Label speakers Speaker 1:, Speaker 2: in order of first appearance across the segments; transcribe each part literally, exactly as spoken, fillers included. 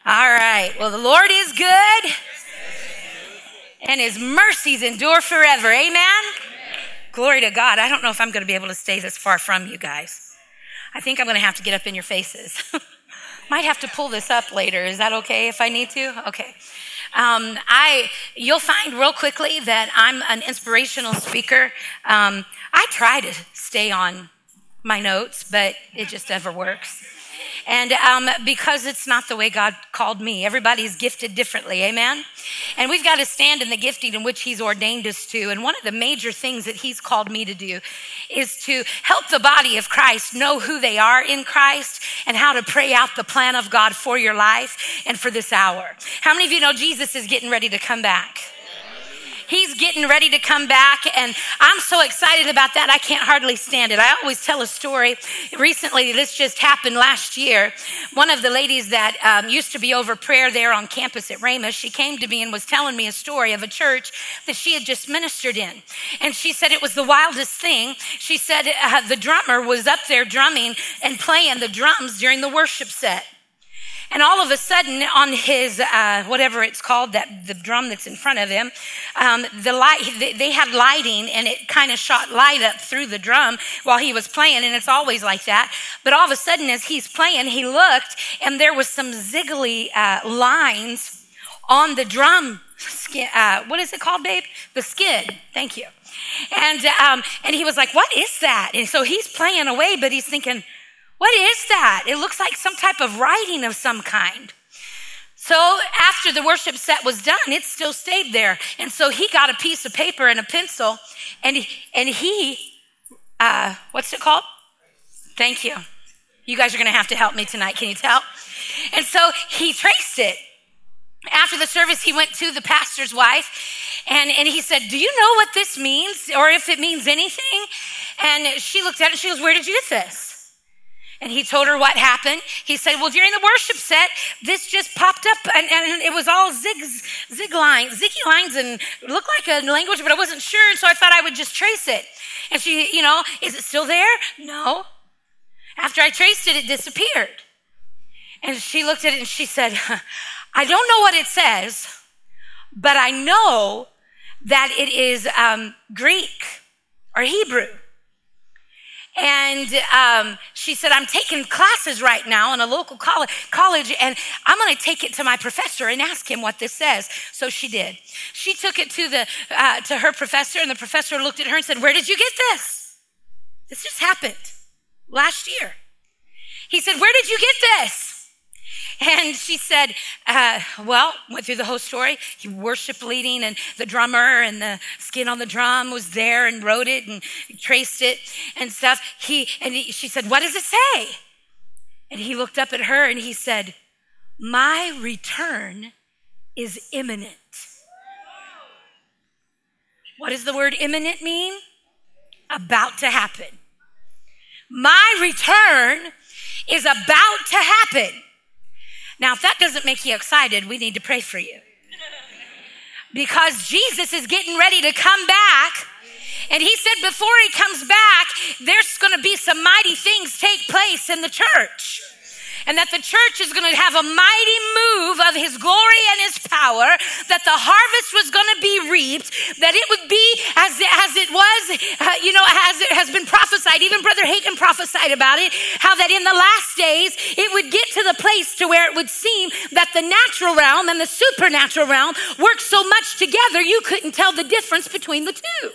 Speaker 1: All right. Well, the Lord is good and his mercies endure forever. Amen? Amen. Glory to God. I don't know if I'm going to be able to stay this far from you guys. I think I'm going to have to get up in your faces. Might have to pull this up later. Is that okay if I need to? Okay. Um, I, you'll find real quickly that I'm an inspirational speaker. Um, I try to stay on my notes, but it just never works. And um, because it's not the way God called me. Everybody's gifted differently, amen? And we've got to stand in the gifting in which he's ordained us to. And one of the major things that he's called me to do is to help the body of Christ know who they are in Christ and how to pray out the plan of God for your life and for this hour. How many of you know Jesus is getting ready to come back? He's getting ready to come back, and I'm so excited about that. I can't hardly stand it. I always tell a story. Recently, this just happened last year. One of the ladies that um, used to be over prayer there on campus at Rhema, she came to me and was telling me a story of a church that she had just ministered in. And she said it was the wildest thing. She said uh, the drummer was up there drumming and playing the drums during the worship set. And all of a sudden, on his, uh, whatever it's called, that the drum that's in front of him, um, the light, they had lighting, and it kind of shot light up through the drum while he was playing, and it's always like that. But all of a sudden, as he's playing, he looked, and there was some ziggly uh, lines on the drum skin. Uh, what is it called, babe? The skid. Thank you. And um, and he was like, "What is that?" And so he's playing away, but he's thinking, what is that? It looks like some type of writing of some kind. So after the worship set was done, it still stayed there. And so he got a piece of paper and a pencil, and he, and he uh, what's it called? Thank you. You guys are going to have to help me tonight. Can you tell? And so he traced it. After the service, he went to the pastor's wife, and, and he said, "Do you know what this means, or if it means anything?" And she looked at it, and she goes, "Where did you get this?" And he told her what happened. He said, "Well, during the worship set, this just popped up, and, and it was all zigs, zig lines, ziggy lines, and it looked like a language, but I wasn't sure, and so I thought I would just trace it." And she, you know, "Is it still there?" "No. After I traced it, it disappeared." And she looked at it and she said, "I don't know what it says, but I know that it is um, Greek or Hebrew." And um, she said, "I'm taking classes right now in a local college, college and I'm going to take it to my professor and ask him what this says." So she did. She took it to the uh, to her professor, and the professor looked at her and said, "Where did you get this? This just happened last year." He said, "Where did you get this?" And she said, uh, well, went through the whole story. He worship leading, and the drummer and the skin on the drum was there and wrote it and traced it and stuff. He and he, she said, "What does it say?" And he looked up at her and he said, "My return is imminent." What does the word imminent mean? About to happen. My return is about to happen. Now, if that doesn't make you excited, we need to pray for you. Because Jesus is getting ready to come back. And he said before he comes back, there's going to be some mighty things take place in the church. And that the church is going to have a mighty move of his glory and his power, that the harvest was going to be reaped, that it would be as, as it was, uh, you know, as it has been prophesied. Even Brother Hagin prophesied about it, how that in the last days, it would get to the place to where it would seem that the natural realm and the supernatural realm work so much together, you couldn't tell the difference between the two.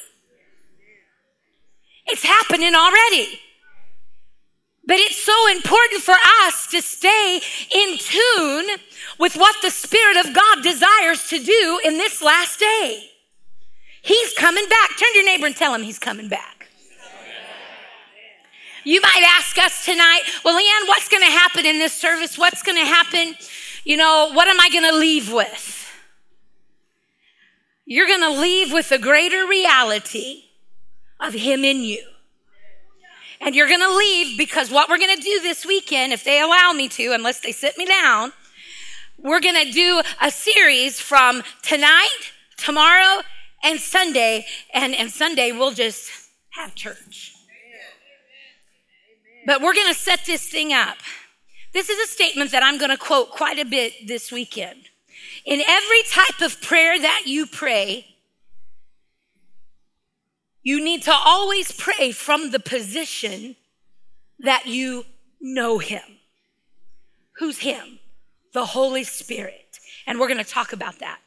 Speaker 1: It's happening already. But it's so important for us to stay in tune with what the Spirit of God desires to do in this last day. He's coming back. Turn to your neighbor and tell him he's coming back. You might ask us tonight, "Well, Leanne, what's going to happen in this service? What's going to happen? You know, what am I going to leave with?" You're going to leave with a greater reality of him in you. And you're going to leave because what we're going to do this weekend, if they allow me to, unless they sit me down, we're going to do a series from tonight, tomorrow, and Sunday. And, and Sunday, we'll just have church. But we're going to set this thing up This is a statement that I'm going to quote quite a bit this weekend. In every type of prayer that you pray, you need to always pray from the position that you know him. Who's him? The Holy Spirit. And we're going to talk about that.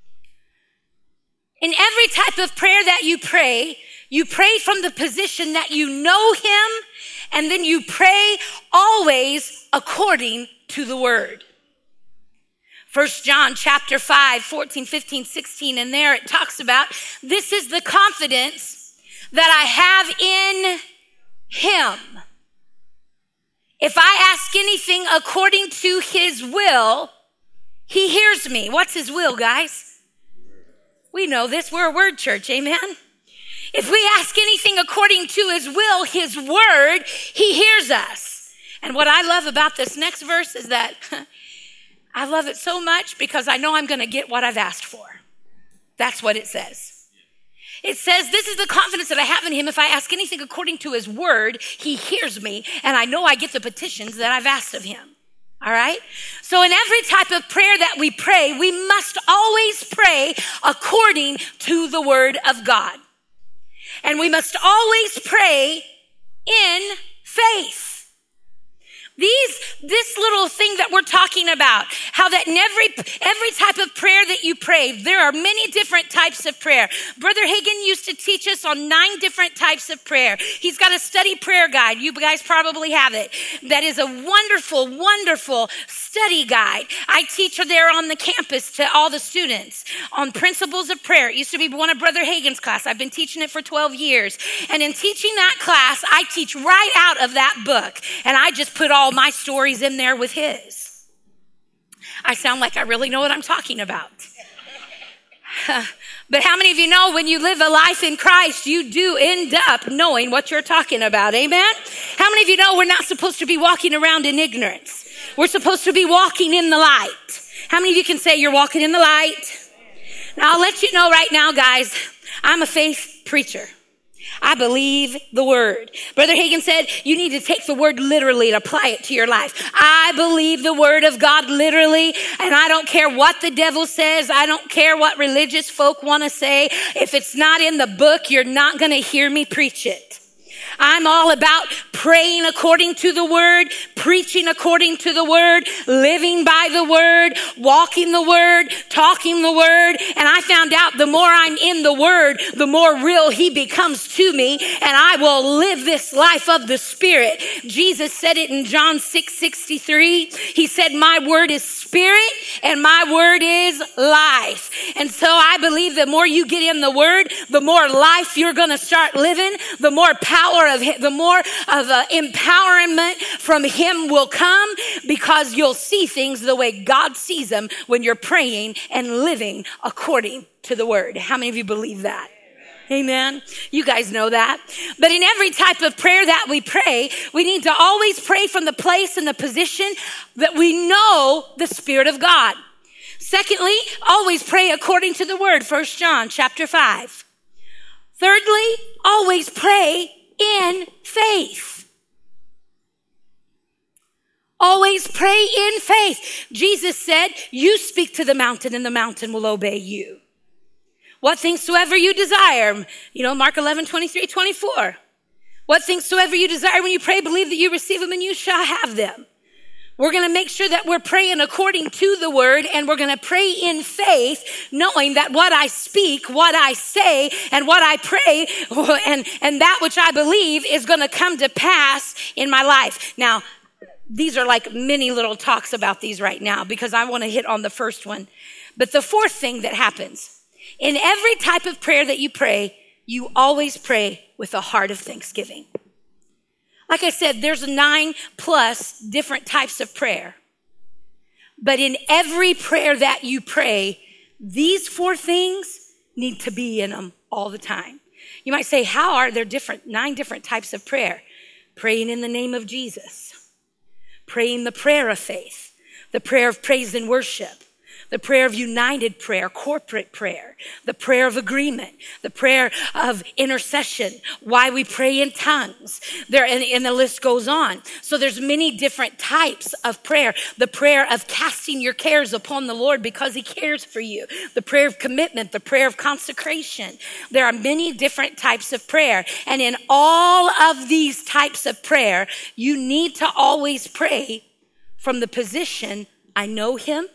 Speaker 1: In every type of prayer that you pray, you pray from the position that you know him, and then you pray always according to the word. First John chapter five, fourteen, fifteen, sixteen, and there it talks about, this is the confidence that I have in him. If I ask anything according to his will, he hears me. What's his will, guys? We know this. We're a word church. Amen. If we ask anything according to his will, his word, he hears us. And what I love about this next verse is that I love it so much because I know I'm going to get what I've asked for. That's what it says. It says, this is the confidence that I have in him. If I ask anything according to his word, he hears me. And I know I get the petitions that I've asked of him. All right. So in every type of prayer that we pray, we must always pray according to the word of God. And we must always pray in faith. These, this little thing that we're talking about, how that in every, every type of prayer that you pray, there are many different types of prayer. Brother Hagin used to teach us on nine different types of prayer. He's got a study prayer guide. You guys probably have it. That is a wonderful, wonderful study guide. I teach her there on the campus to all the students on principles of prayer. It used to be one of Brother Hagin's class. I've been teaching it for twelve years. And in teaching that class, I teach right out of that book. And I just put all my stories in there with his. I sound like I really know what I'm talking about. But how many of you know when you live a life in Christ, you do end up knowing what you're talking about? Amen? How many of you know we're not supposed to be walking around in ignorance? We're supposed to be walking in the light. How many of you can say you're walking in the light? Now, I'll let you know right now, guys, I'm a faith preacher. I believe the word. Brother Hagin said, you need to take the word literally and apply it to your life. I believe the word of God literally, and I don't care what the devil says. I don't care what religious folk want to say. If it's not in the book, you're not going to hear me preach it. I'm all about praying according to the word, preaching according to the word, living by the word, walking the word, talking the word. And I found out the more I'm in the word, the more real he becomes to me, and I will live this life of the Spirit. Jesus said it in John six sixty-three. He said, my word is spirit and my word is life. And so I believe the more you get in the word, the more life you're going to start living, the more power of him, the more of uh, empowerment from him will come, because you'll see things the way God sees them when you're praying and living according to the word. How many of you believe that? Amen. You guys know that. But in every type of prayer that we pray, we need to always pray from the place and the position that we know the Spirit of God. Secondly, always pray according to the word. First John chapter five. Thirdly, always pray in faith. Always pray in faith. Jesus said, you speak to the mountain and the mountain will obey you. What things soever you desire. You know, Mark eleven, twenty-three, twenty-four. What things soever you desire when you pray, believe that you receive them and you shall have them. We're going to make sure that we're praying according to the word, and we're going to pray in faith, knowing that what I speak, what I say, and what I pray, and, and that which I believe is going to come to pass in my life. Now, these are like many little talks about these right now, because I want to hit on the first one. But the fourth thing that happens, in every type of prayer that you pray, you always pray with a heart of thanksgiving. Like I said, there's nine plus different types of prayer. But in every prayer that you pray, these four things need to be in them all the time. You might say, how are there different, nine different types of prayer? Praying in the name of Jesus. Praying the prayer of faith. The prayer of praise and worship. the prayer of united prayer, corporate prayer, the prayer of agreement, the prayer of intercession, why we pray in tongues. There, and, and the list goes on. So there's many different types of prayer. The prayer of casting your cares upon the Lord because he cares for you. The prayer of commitment, the prayer of consecration. There are many different types of prayer. And in all of these types of prayer, you need to always pray from the position, I know him,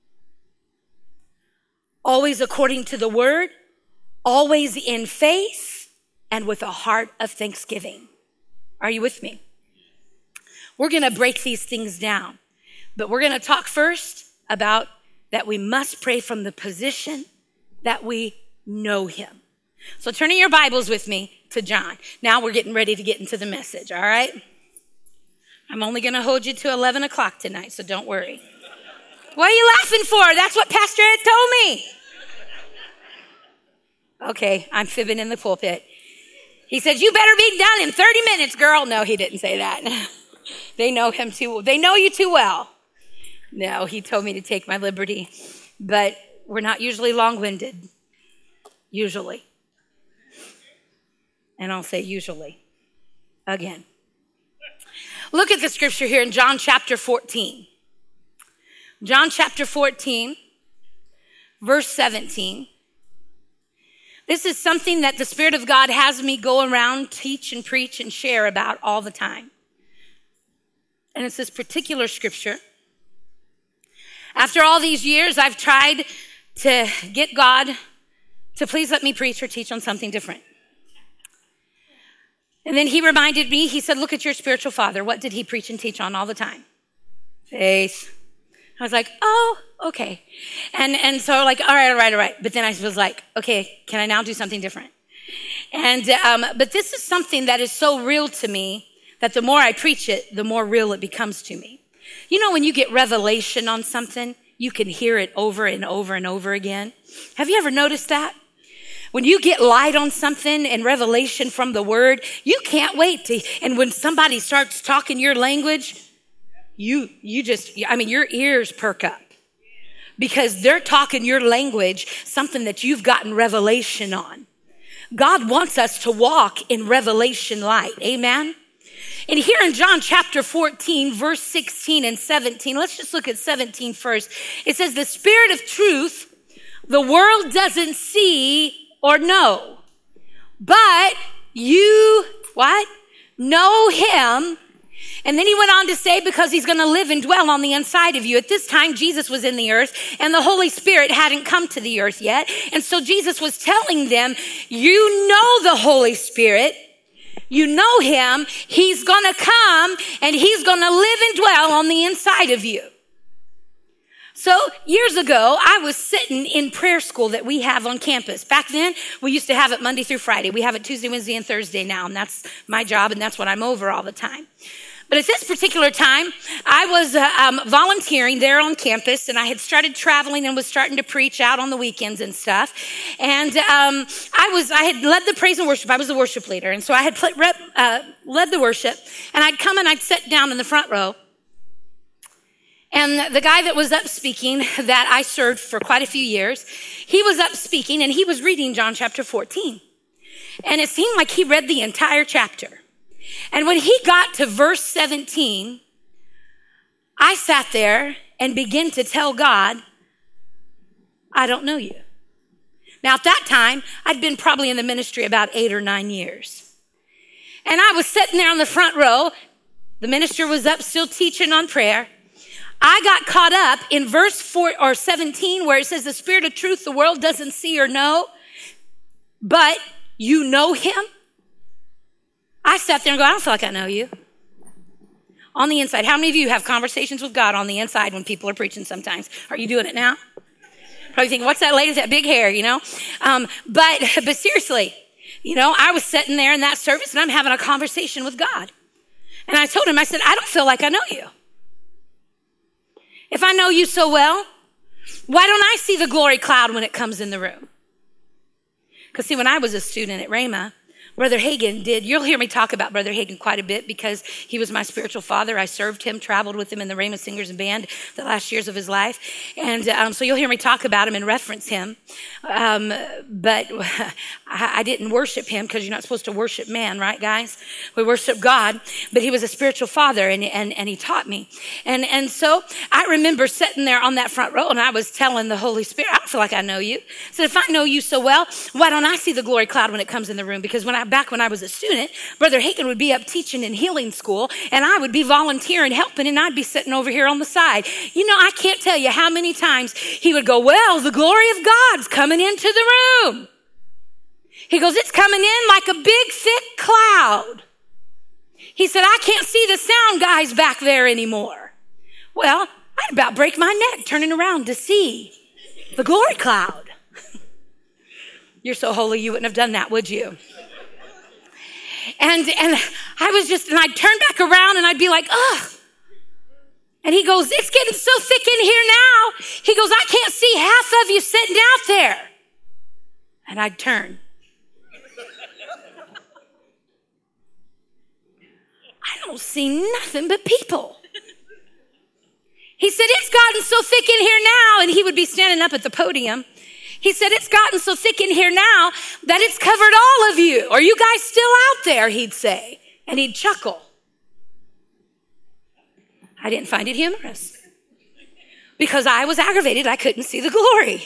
Speaker 1: always according to the word, always in faith, and with a heart of thanksgiving. Are you with me? We're going to break these things down, but we're going to talk first about that we must pray from the position that we know him. So turning your Bibles with me to John. Now we're getting ready to get into the message, all right? I'm only going to hold you to eleven o'clock tonight, so don't worry. What are you laughing for? That's what Pastor Ed told me. Okay, I'm fibbing in the pulpit. He said, you better be done in thirty minutes, girl. No, he didn't say that. They know him too. They know you too well. No, he told me to take my liberty. But we're not usually long-winded. Usually. And I'll say usually. Again. Look at the scripture here in John chapter fourteen. John chapter fourteen, verse seventeen. This is something that the Spirit of God has me go around, teach and preach and share about all the time. And it's this particular scripture. After all these years, I've tried to get God to please let me preach or teach on something different. And then he reminded me, he said, look at your spiritual father. What did he preach and teach on all the time? Faith. I was like, oh, okay. And and so like, all right, all right, all right. But then I was like, okay, can I now do something different? And um, but this is something that is so real to me that the more I preach it, the more real it becomes to me. You know, when you get revelation on something, you can hear it over and over and over again. Have you ever noticed that? When you get light on something and revelation from the word, you can't wait to, and when somebody starts talking your language, You, you just, I mean, your ears perk up because they're talking your language, something that you've gotten revelation on. God wants us to walk in revelation light. Amen. And here in John chapter fourteen, verse sixteen and seventeen, let's just look at seventeen first. It says, the Spirit of truth, the world doesn't see or know, but you, what? Know him. And then he went on to say, because he's going to live and dwell on the inside of you. At this time, Jesus was in the earth and the Holy Spirit hadn't come to the earth yet. And so Jesus was telling them, you know the Holy Spirit. You know him. He's going to come and he's going to live and dwell on the inside of you. So years ago, I was sitting in prayer school that we have on campus. Back then, we used to have it Monday through Friday. We have it Tuesday, Wednesday, and Thursday now. And that's my job and that's what I'm over all the time. But at this particular time, I was uh, um, volunteering there on campus, and I had started traveling and was starting to preach out on the weekends and stuff. And um, I was, I had led the praise and worship. I was the worship leader, and so I had pl- rep, uh, led the worship. And I'd come and I'd sit down in the front row. And the guy that was up speaking, that I served for quite a few years, he was up speaking, and he was reading John chapter fourteen. And it seemed like he read the entire chapter. And when he got to verse seventeen, I sat there and began to tell God, I don't know you. Now, at that time, I'd been probably in the ministry about eight or nine years. And I was sitting there on the front row. The minister was up still teaching on prayer. I got caught up in verse four or seventeen where it says, the Spirit of truth the world doesn't see or know, but you know him. I sat there and go, I don't feel like I know you. On the inside. How many of you have conversations with God on the inside when people are preaching sometimes? Are you doing it now? Probably thinking, what's that lady with that big hair, you know? Um, but, but seriously, you know, I was sitting there in that service and I'm having a conversation with God. And I told him, I said, I don't feel like I know you. If I know you so well, why don't I see the glory cloud when it comes in the room? Because see, when I was a student at Rhema, Brother Hagin did. You'll hear me talk about Brother Hagin quite a bit because he was my spiritual father. I served him, traveled with him in the Rhema Singers and Band the last years of his life. And um, so you'll hear me talk about him and reference him. Um, but I, I didn't worship him because you're not supposed to worship man, right, guys? We worship God. But he was a spiritual father, and, and, and he taught me. And, and so I remember sitting there on that front row, and I was telling the Holy Spirit, I don't feel like I know you. I said, if I know you so well, why don't I see the glory cloud when it comes in the room? Because when I back when I was a student, Brother Hagin would be up teaching in healing school, and I would be volunteering, helping, and I'd be sitting over here on the side. You know, I can't tell you how many times he would go, well, the glory of God's coming into the room. He goes, it's coming in like a big, thick cloud. He said, I can't see the sound guys back there anymore. Well, I'd about break my neck turning around to see the glory cloud. You're so holy, you wouldn't have done that, would you? And and I was just, and I'd turn back around and I'd be like, ugh. And he goes, it's getting so thick in here now. He goes, I can't see half of you sitting out there. And I'd turn. I don't see nothing but people. He said, it's gotten so thick in here now. And he would be standing up at the podium. He said, it's gotten so thick in here now that it's covered all of you. Are you guys still out there? He'd say. And he'd chuckle. I didn't find it humorous because I was aggravated. I couldn't see the glory.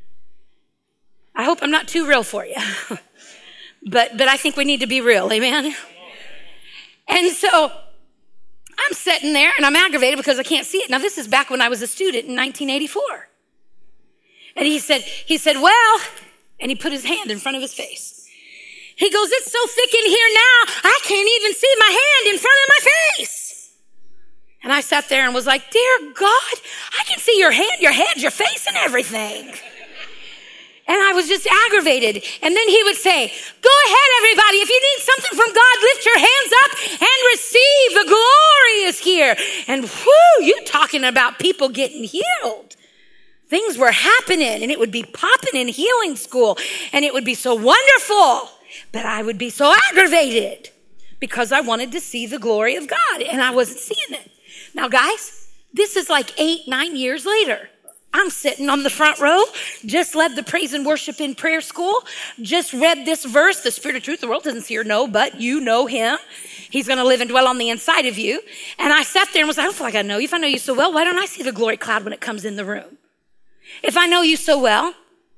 Speaker 1: I hope I'm not too real for you. but, but I think we need to be real. Amen. And so I'm sitting there and I'm aggravated because I can't see it. Now, this is back when I was a student in nineteen eighty-four. And he said, he said, well, and he put his hand in front of his face. He goes, it's so thick in here now, I can't even see my hand in front of my face. And I sat there and was like, dear God, I can see your hand, your head, your face, and everything. And I was just aggravated. And then he would say, go ahead, everybody. If you need something from God, lift your hands up and receive. The glory is here. And whoo, you're talking about people getting healed. Things were happening, and it would be popping in healing school, and it would be so wonderful. But I would be so aggravated because I wanted to see the glory of God, and I wasn't seeing it. Now, guys, this is like eight, nine years later. I'm sitting on the front row, just led the praise and worship in prayer school, just read this verse, the Spirit of truth, the world doesn't see or know, but you know him. He's going to live and dwell on the inside of you. And I sat there and was like, I don't feel like I know you. If I know you so well, why don't I see the glory cloud when it comes in the room? If I know you so well,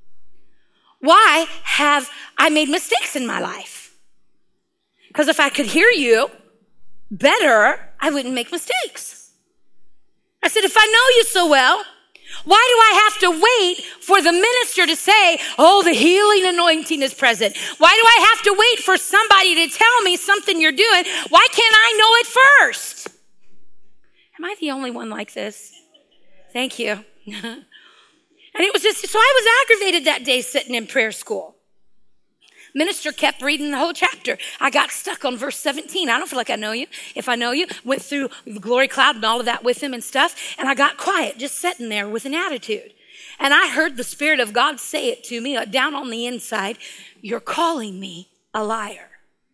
Speaker 1: why have I made mistakes in my life? Because if I could hear you better, I wouldn't make mistakes. I said, if I know you so well, why do I have to wait for the minister to say, oh, the healing anointing is present? Why do I have to wait for somebody to tell me something you're doing? Why can't I know it first? Am I the only one like this? Thank you. And it was just, so I was aggravated that day sitting in prayer school. Minister kept reading the whole chapter. I got stuck on verse seventeen. I don't feel like I know you. If I know you, went through the glory cloud and all of that with him and stuff. And I got quiet, just sitting there with an attitude. And I heard the Spirit of God say it to me down on the inside. You're calling me a liar.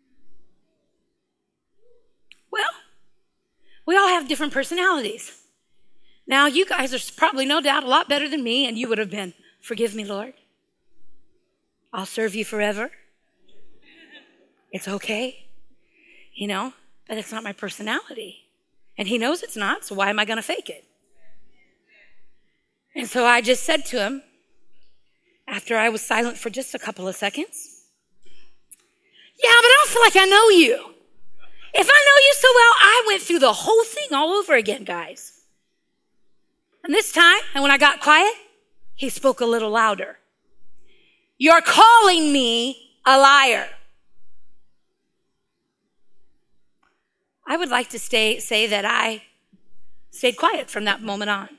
Speaker 1: Well, we all have different personalities. Now, you guys are probably no doubt a lot better than me, and you would have been, forgive me, Lord. I'll serve you forever. It's okay, you know, but it's not my personality. And he knows it's not, so why am I going to fake it? And so I just said to him, after I was silent for just a couple of seconds, yeah, but I don't feel like I know you. If I know you so well, I went through the whole thing all over again, guys. And this time, and when I got quiet, he spoke a little louder. You're calling me a liar. I would like to stay, say that I stayed quiet from that moment on.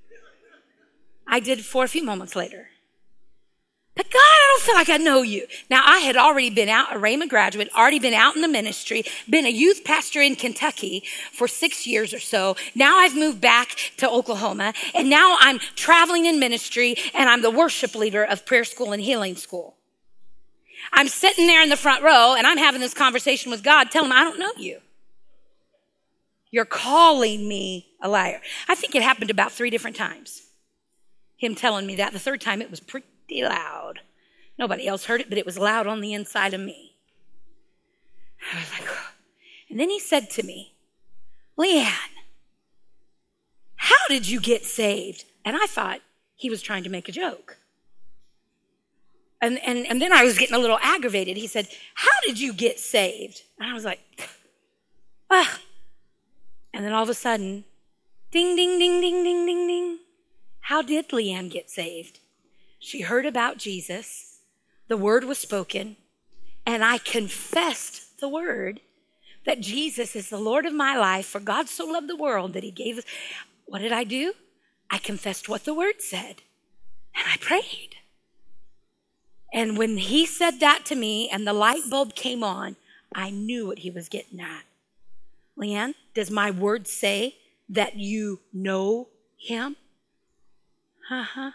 Speaker 1: I did for a few moments later. But God, I don't feel like I know you. Now, I had already been out, a Rhema graduate, already been out in the ministry, been a youth pastor in Kentucky for six years or so. Now I've moved back to Oklahoma, and now I'm traveling in ministry, and I'm the worship leader of prayer school and healing school. I'm sitting there in the front row and I'm having this conversation with God. Tell him, I don't know you. You're calling me a liar. I think it happened about three different times. Him telling me that. The third time it was pretty loud. Nobody else heard it, but it was loud on the inside of me. I was like, oh. And then he said to me, Leanne, how did you get saved? And I thought he was trying to make a joke. And, and, and then I was getting a little aggravated. He said, how did you get saved? And I was like, ah. And then all of a sudden, ding, ding, ding, ding, ding, ding, ding. How did Leanne get saved? She heard about Jesus. The word was spoken. And I confessed the word that Jesus is the Lord of my life. For God so loved the world that he gave us. What did I do? I confessed what the word said. And I prayed. And when he said that to me and the light bulb came on, I knew what he was getting at. Leanne, does my word say that you know him? Uh-huh.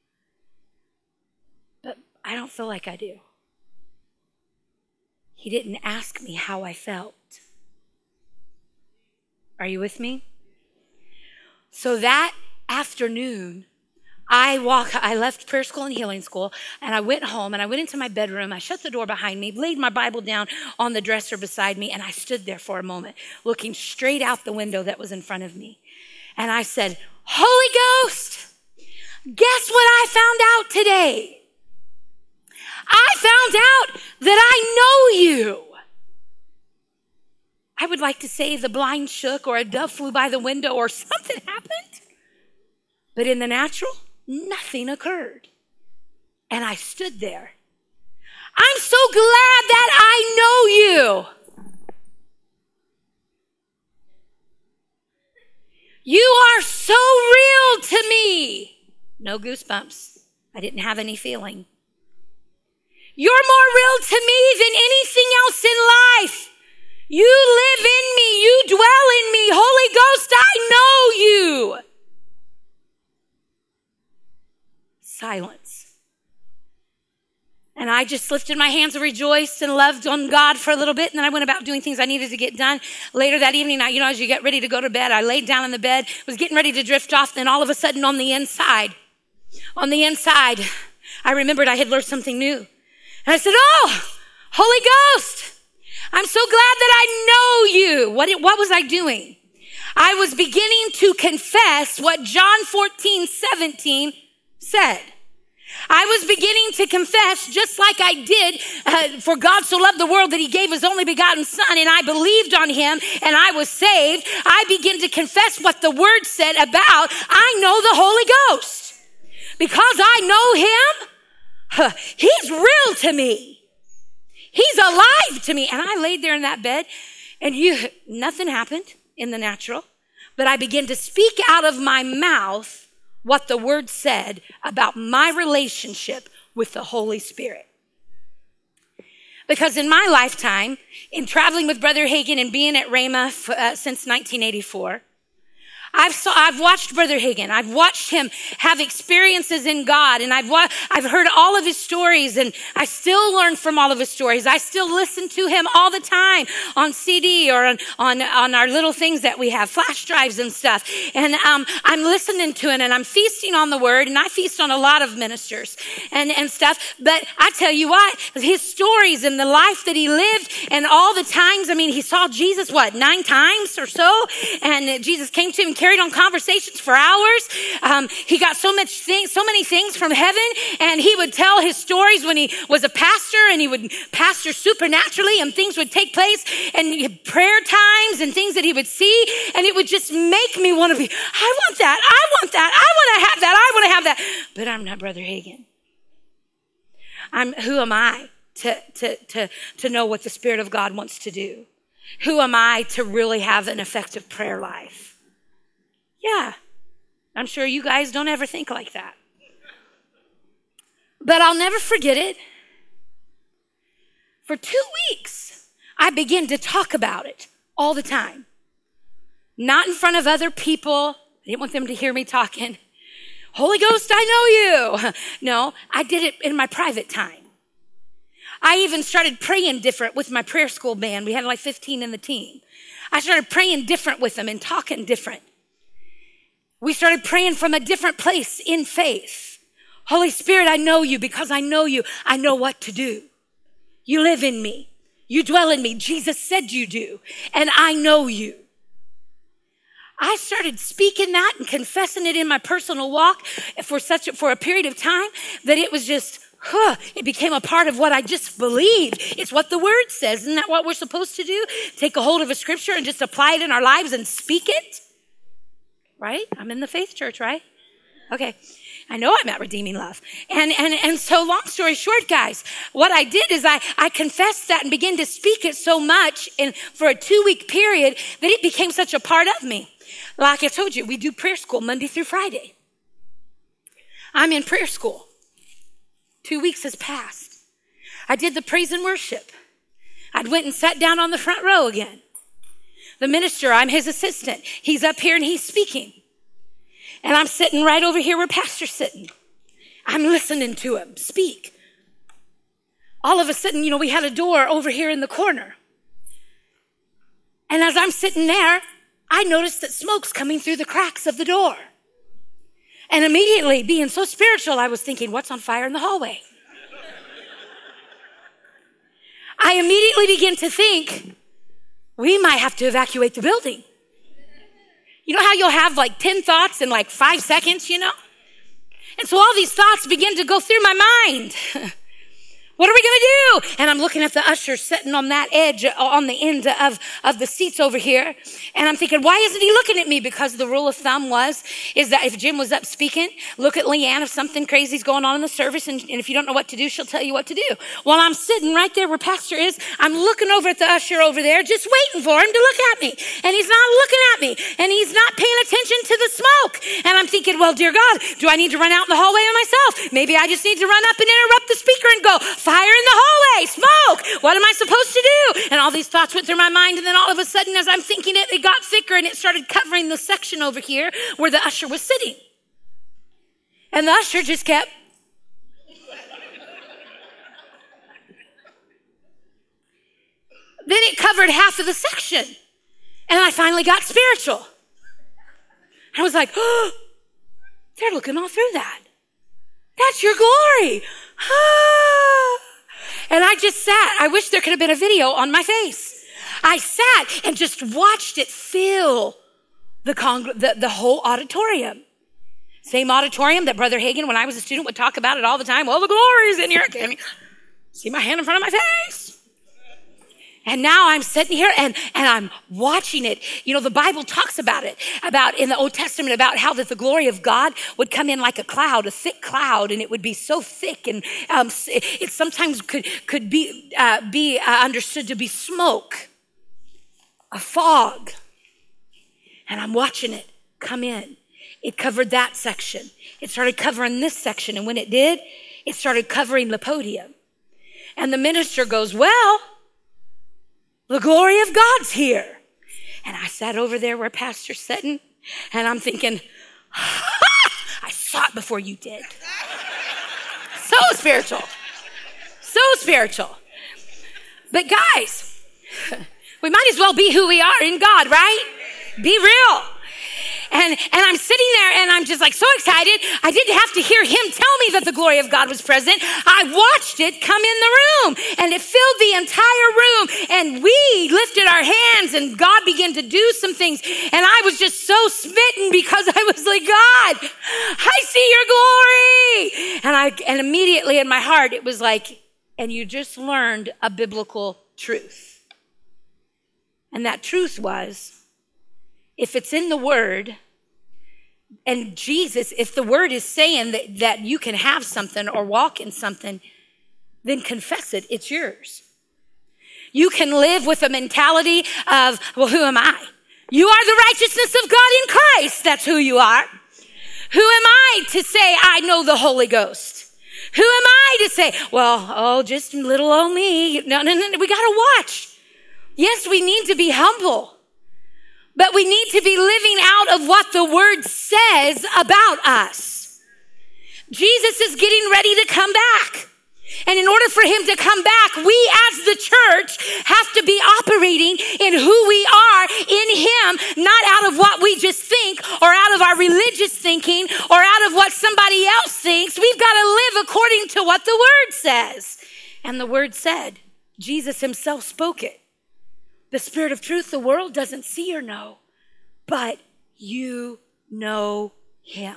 Speaker 1: But I don't feel like I do. He didn't ask me how I felt. Are you with me? So that afternoon, I walk, I left prayer school and healing school, and I went home, and I went into my bedroom. I shut the door behind me, laid my Bible down on the dresser beside me, and I stood there for a moment, looking straight out the window that was in front of me. And I said, Holy Ghost, guess what I found out today? I found out that I know you. I would like to say the blind shook or a dove flew by the window or something happened. But in the natural, nothing occurred. And I stood there. I'm so glad that I know you. You are so real to me. No goosebumps. I didn't have any feeling. You're more real to me than anything else in life. You live in me. You dwell in me. Holy Ghost, I know you. Silence. And I just lifted my hands and rejoiced and loved on God for a little bit. And then I went about doing things I needed to get done. Later that evening, I, you know, as you get ready to go to bed, I laid down in the bed, was getting ready to drift off. Then all of a sudden on the inside, on the inside, I remembered I had learned something new. And I said, oh, Holy Ghost, I'm so glad that I know you. What, what was I doing? I was beginning to confess what John fourteen seventeen said. I was beginning to confess, just like I did, uh, for God so loved the world that he gave his only begotten son, and I believed on him and I was saved. I began to confess what the word said about, I know the Holy Ghost. Because I know him, huh, he's real to me. He's alive to me. And I laid there in that bed and you, nothing happened in the natural, but I began to speak out of my mouth what the word said about my relationship with the Holy Spirit. Because in my lifetime, in traveling with Brother Hagin and being at Rhema uh, since nineteen eighty-four, I've saw, I've watched Brother Hagin. I've watched him have experiences in God, and I've wa- I've heard all of his stories, and I still learn from all of his stories. I still listen to him all the time on C D or on on, on our little things that we have, flash drives and stuff. And um, I'm listening to it, and I'm feasting on the Word, and I feast on a lot of ministers and and stuff. But I tell you what, his stories and the life that he lived, and all the times. I mean, he saw Jesus what nine times or so, and Jesus came to him. Carried on conversations for hours. Um, he got so much things, so many things from heaven, and he would tell his stories when he was a pastor, and he would pastor supernaturally, and things would take place, and prayer times and things that he would see, and it would just make me want to be. I want that. I want that. I want to have that. I want to have that. But I'm not Brother Hagin. I'm. Who am I to to to to know what the Spirit of God wants to do? Who am I to really have an effective prayer life? Yeah, I'm sure you guys don't ever think like that. But I'll never forget it. For two weeks, I began to talk about it all the time. Not in front of other people. I didn't want them to hear me talking. Holy Ghost, I know you. No, I did it in my private time. I even started praying different with my prayer school band. We had like fifteen in the team. I started praying different with them and talking different. We started praying from a different place in faith. Holy Spirit, I know you. Because I know you, I know what to do. You live in me. You dwell in me. Jesus said you do. And I know you. I started speaking that and confessing it in my personal walk for such a, for a period of time that it was just, huh, it became a part of what I just believed. It's what the word says. Isn't that what we're supposed to do? Take a hold of a scripture and just apply it in our lives and speak it? Right? I'm in the faith church, right? Okay. I know I'm at Redeeming Love. And, and, and so long story short, guys, what I did is I, I confessed that and began to speak it so much in, for a two week period that it became such a part of me. Like I told you, we do prayer school Monday through Friday. I'm in prayer school. Two weeks has passed. I did the praise and worship. I went and sat down on the front row again. The minister, I'm his assistant. He's up here and he's speaking. And I'm sitting right over here where Pastor's sitting. I'm listening to him speak. All of a sudden, you know, we had a door over here in the corner. And as I'm sitting there, I noticed that smoke's coming through the cracks of the door. And immediately, being so spiritual, I was thinking, what's on fire in the hallway? I immediately began to think, we might have to evacuate the building. You know how you'll have like ten thoughts in like five seconds, you know? And so all these thoughts begin to go through my mind. What are we going to do? And I'm looking at the usher sitting on that edge, on the end of, of the seats over here. And I'm thinking, why isn't he looking at me? Because the rule of thumb was, is that if Jim was up speaking, look at Leanne if something crazy's going on in the service. And, and if you don't know what to do, she'll tell you what to do. While I'm sitting right there where Pastor is, I'm looking over at the usher over there, just waiting for him to look at me. And he's not looking at me. And he's not paying attention to the smoke. And I'm thinking, well, dear God, do I need to run out in the hallway on myself? Maybe I just need to run up and interrupt the speaker and go, fire in the hallway, smoke. What am I supposed to do? And all these thoughts went through my mind. And then all of a sudden, as I'm thinking it, it got thicker and it started covering the section over here where the usher was sitting. And the usher just kept. Then it covered half of the section. And I finally got spiritual. I was like, oh, they're looking all through that. That's your glory. Ah. And I just sat. I wish there could have been a video on my face. I sat and just watched it fill the, congr- the, the whole auditorium. Same auditorium that Brother Hagin, when I was a student, would talk about it all the time. Well, the glory's in here. Can you see my hand in front of my face? And now I'm sitting here and, and I'm watching it. You know, the Bible talks about it, about in the Old Testament, about how that the glory of God would come in like a cloud, a thick cloud, and it would be so thick. And um, it, it sometimes could, could be, uh, be uh, understood to be smoke, a fog. And I'm watching it come in. It covered that section. It started covering this section. And when it did, it started covering the podium. And the minister goes, well, the glory of God's here. And I sat over there where Pastor's sitting, and I'm thinking, I saw it before you did. So spiritual. So spiritual. But guys, we might as well be who we are in God, right? Be real. And, and I'm sitting there and I'm just like so excited. I didn't have to hear him tell me that the glory of God was present. I watched it come in the room and it filled the entire room. And we lifted our hands and God began to do some things. And I was just so smitten because I was like, God, I see your glory. And I, and immediately in my heart, it was like, and you just learned a biblical truth. And that truth was, if it's in the word, and Jesus, if the word is saying that, that you can have something or walk in something, then confess it. It's yours. You can live with a mentality of, well, who am I? You are the righteousness of God in Christ. That's who you are. Who am I to say I know the Holy Ghost? Who am I to say, well, oh, just little old me. No, no, no, we got to watch. Yes, we need to be humble. But we need to be living out of what the word says about us. Jesus is getting ready to come back. And in order for him to come back, we as the church have to be operating in who we are in him, not out of what we just think or out of our religious thinking or out of what somebody else thinks. We've got to live according to what the word says. And the word said, Jesus himself spoke it. The Spirit of truth, the world doesn't see or know, but you know him.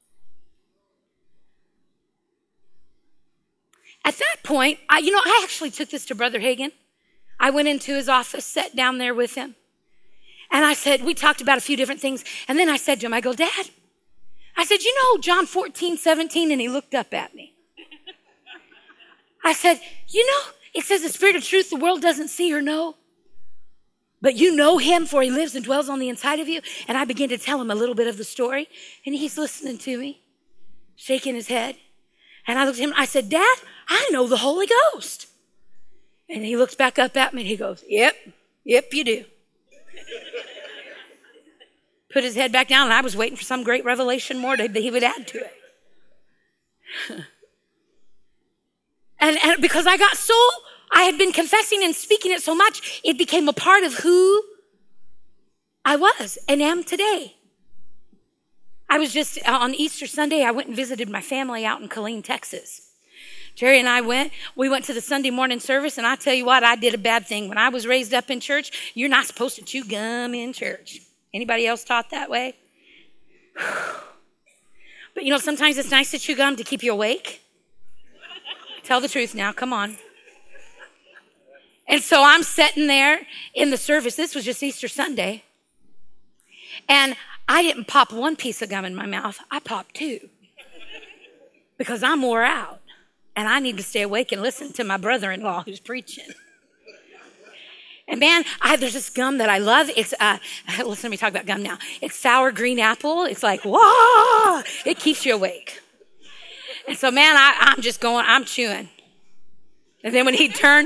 Speaker 1: At that point, I, you know, I actually took this to Brother Hagin. I went into his office, sat down there with him. And I said, we talked about a few different things. And then I said to him, I go, Dad, I said, you know John fourteen, seventeen? And he looked up at me. I said, you know, it says the Spirit of truth, the world doesn't see or know. But you know him, for he lives and dwells on the inside of you. And I began to tell him a little bit of the story. And he's listening to me, shaking his head. And I looked at him, I said, Dad, I know the Holy Ghost. And he looks back up at me and he goes, yep, yep, you do. Put his head back down, and I was waiting for some great revelation more that he would add to it. and, and because I got so, I had been confessing and speaking it so much, it became a part of who I was and am today. I was just, on Easter Sunday, I went and visited my family out in Killeen, Texas. Jerry and I went, we went to the Sunday morning service, and I tell you what, I did a bad thing. When I was raised up in church, you're not supposed to chew gum in church. Anybody else taught that way? But you know, sometimes it's nice to chew gum to keep you awake. Tell the truth now, come on. And so I'm sitting there in the service. This was just Easter Sunday. And I didn't pop one piece of gum in my mouth. I popped two. Because I'm wore out. And I need to stay awake and listen to my brother-in-law who's preaching. And man, I, there's this gum that I love. It's, uh, listen to me talk about gum now. It's sour green apple. It's like, whoa, it keeps you awake. And so man, I, I'm just going, I'm chewing. And then when he turned,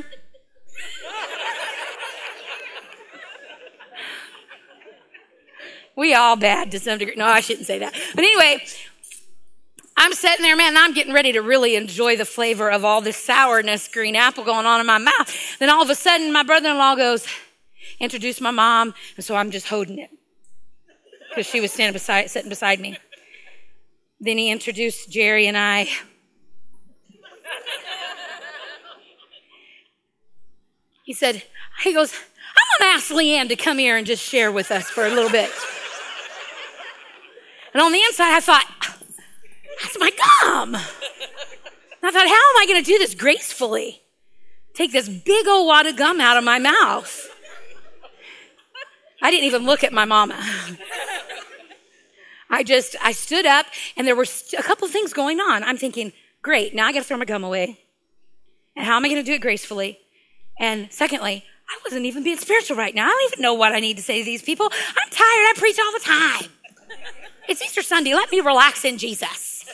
Speaker 1: we all bad to some degree. No, I shouldn't say that. But anyway, I'm sitting there, man, and I'm getting ready to really enjoy the flavor of all this sourness, green apple going on in my mouth. Then all of a sudden, my brother-in-law goes, introduce my mom. And so I'm just holding it because she was standing beside, sitting beside me. Then he introduced Jerry and I. He said, he goes, I'm going to ask Leanne to come here and just share with us for a little bit. And on the inside, I thought, that's my gum. And I thought, how am I going to do this gracefully? Take this big old wad of gum out of my mouth. I didn't even look at my mama. I just, I stood up, and there were a couple of things going on. I'm thinking, great, now I got to throw my gum away. And how am I going to do it gracefully? And secondly, I wasn't even being spiritual right now. I don't even know what I need to say to these people. I'm tired. I preach all the time. It's Easter Sunday. Let me relax in Jesus.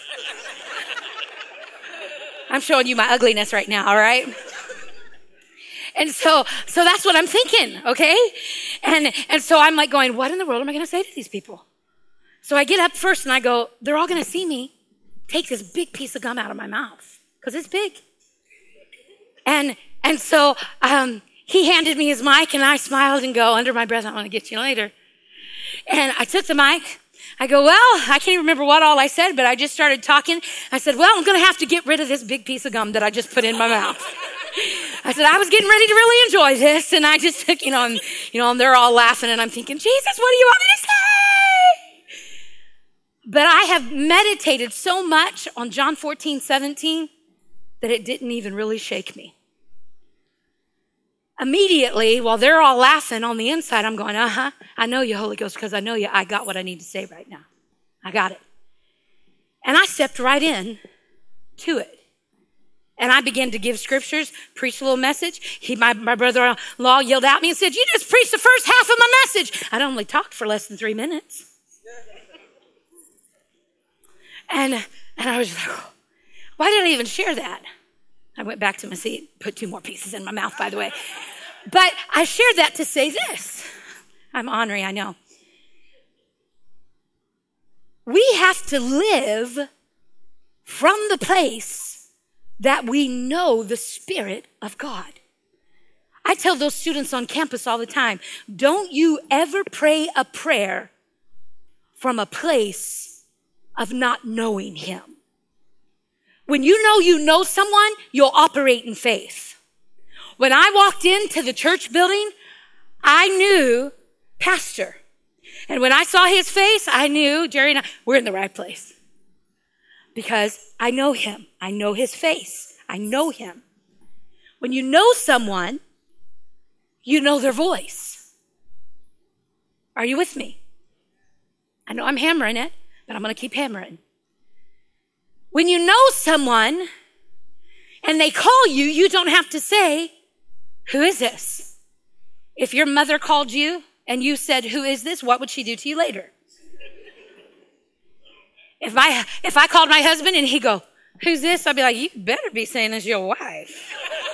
Speaker 1: I'm showing you my ugliness right now, all right? And so, so that's what I'm thinking, okay? And, and so I'm like going, what in the world am I going to say to these people? So I get up first and I go, they're all going to see me take this big piece of gum out of my mouth because it's big. And, and so, um, he handed me his mic and I smiled and go under my breath, I want to get you later. And I took the mic. I go, well, I can't even remember what all I said, but I just started talking. I said, well, I'm going to have to get rid of this big piece of gum that I just put in my mouth. I said, I was getting ready to really enjoy this. And I just took, you know, and, you know, and they're all laughing and I'm thinking, Jesus, what do you want me to say? But I have meditated so much on John fourteen, seventeen that it didn't even really shake me. Immediately, while they're all laughing on the inside, I'm going, uh-huh, I know you, Holy Ghost, because I know you. I got what I need to say right now. I got it. And I stepped right in to it. And I began to give scriptures, preach a little message. He, my, my brother-in-law yelled at me and said, you just preached the first half of my message. I'd only talked for less than three minutes. And, and I was like, oh, why did I even share that? I went back to my seat, put two more pieces in my mouth, by the way. But I shared that to say this. I'm ornery, I know. We have to live from the place that we know the Spirit of God. I tell those students on campus all the time, don't you ever pray a prayer from a place of not knowing him. When you know you know someone, you'll operate in faith. When I walked into the church building, I knew Pastor. And when I saw his face, I knew Jerry and I, we're in the right place. Because I know him. I know his face. I know him. When you know someone, you know their voice. Are you with me? I know I'm hammering it, but I'm going to keep hammering. When you know someone and they call you, you don't have to say, who is this? If your mother called you and you said, who is this? What would she do to you later? If I, if I called my husband and he'd go, who's this? I'd be like, you better be saying it's your wife.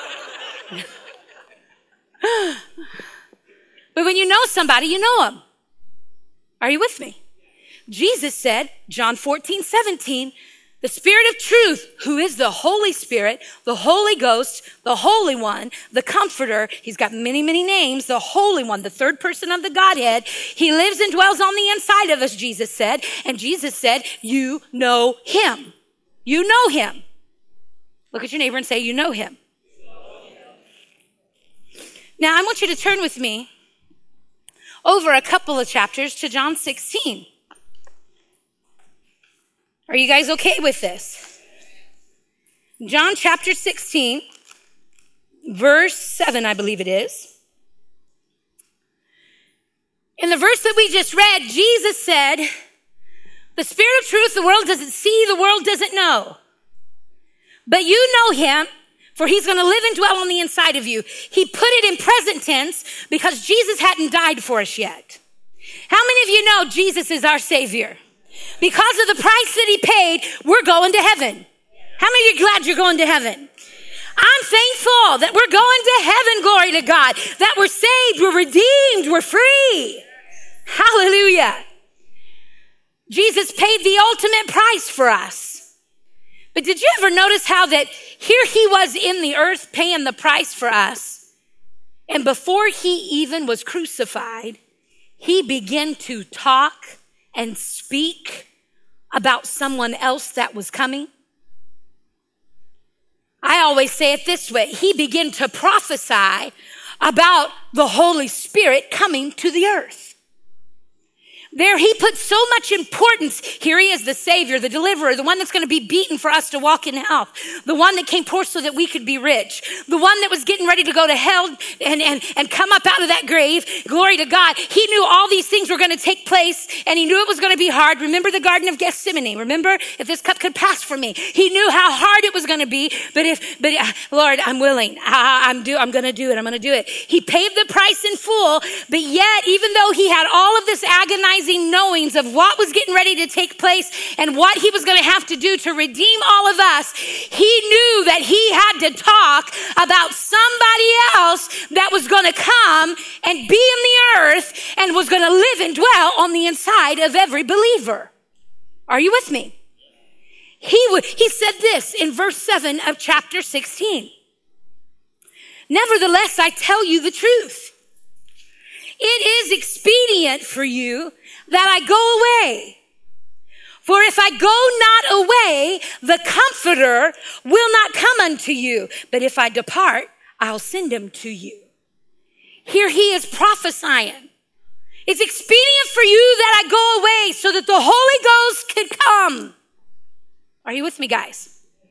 Speaker 1: But when you know somebody, you know them. Are you with me? Jesus said, John fourteen, seventeen, the Spirit of truth, who is the Holy Spirit, the Holy Ghost, the Holy One, the Comforter. He's got many, many names. The Holy One, the third person of the Godhead. He lives and dwells on the inside of us, Jesus said. And Jesus said, you know him. You know him. Look at your neighbor and say, you know him. Now, I want you to turn with me over a couple of chapters to John sixteen. Are you guys okay with this? John chapter sixteen, verse seven, I believe it is. In the verse that we just read, Jesus said, the Spirit of truth, the world doesn't see, the world doesn't know. But you know him, for he's going to live and dwell on the inside of you. He put it in present tense because Jesus hadn't died for us yet. How many of you know Jesus is our Savior? Because of the price that he paid, we're going to heaven. How many of you are glad you're going to heaven? I'm thankful that we're going to heaven, glory to God, that we're saved, we're redeemed, we're free. Hallelujah. Jesus paid the ultimate price for us. But did you ever notice how that here he was in the earth paying the price for us, and before he even was crucified, he began to talk and speak about someone else that was coming? I always say it this way. He began to prophesy about the Holy Spirit coming to the earth. There he put so much importance. Here he is, the Savior, the deliverer, the one that's going to be beaten for us to walk in health, the one that came poor so that we could be rich, the one that was getting ready to go to hell and, and, and come up out of that grave. Glory to God. He knew all these things were going to take place, and he knew it was going to be hard. Remember the Garden of Gethsemane. Remember, if this cup could pass from me. He knew how hard it was going to be, but if, but uh, Lord, I'm willing. I, I'm do, I'm going to do it. I'm going to do it. He paid the price in full, but yet, even though he had all of this agonizing knowings of what was getting ready to take place and what he was going to have to do to redeem all of us, he knew that he had to talk about somebody else that was going to come and be in the earth and was going to live and dwell on the inside of every believer. Are you with me? He would, he said this in verse seven of chapter sixteen. Nevertheless, I tell you the truth. It is expedient for you that I go away. For if I go not away, the Comforter will not come unto you. But if I depart, I'll send him to you. Here he is prophesying. It's expedient for you that I go away so that the Holy Ghost could come. Are you with me, guys?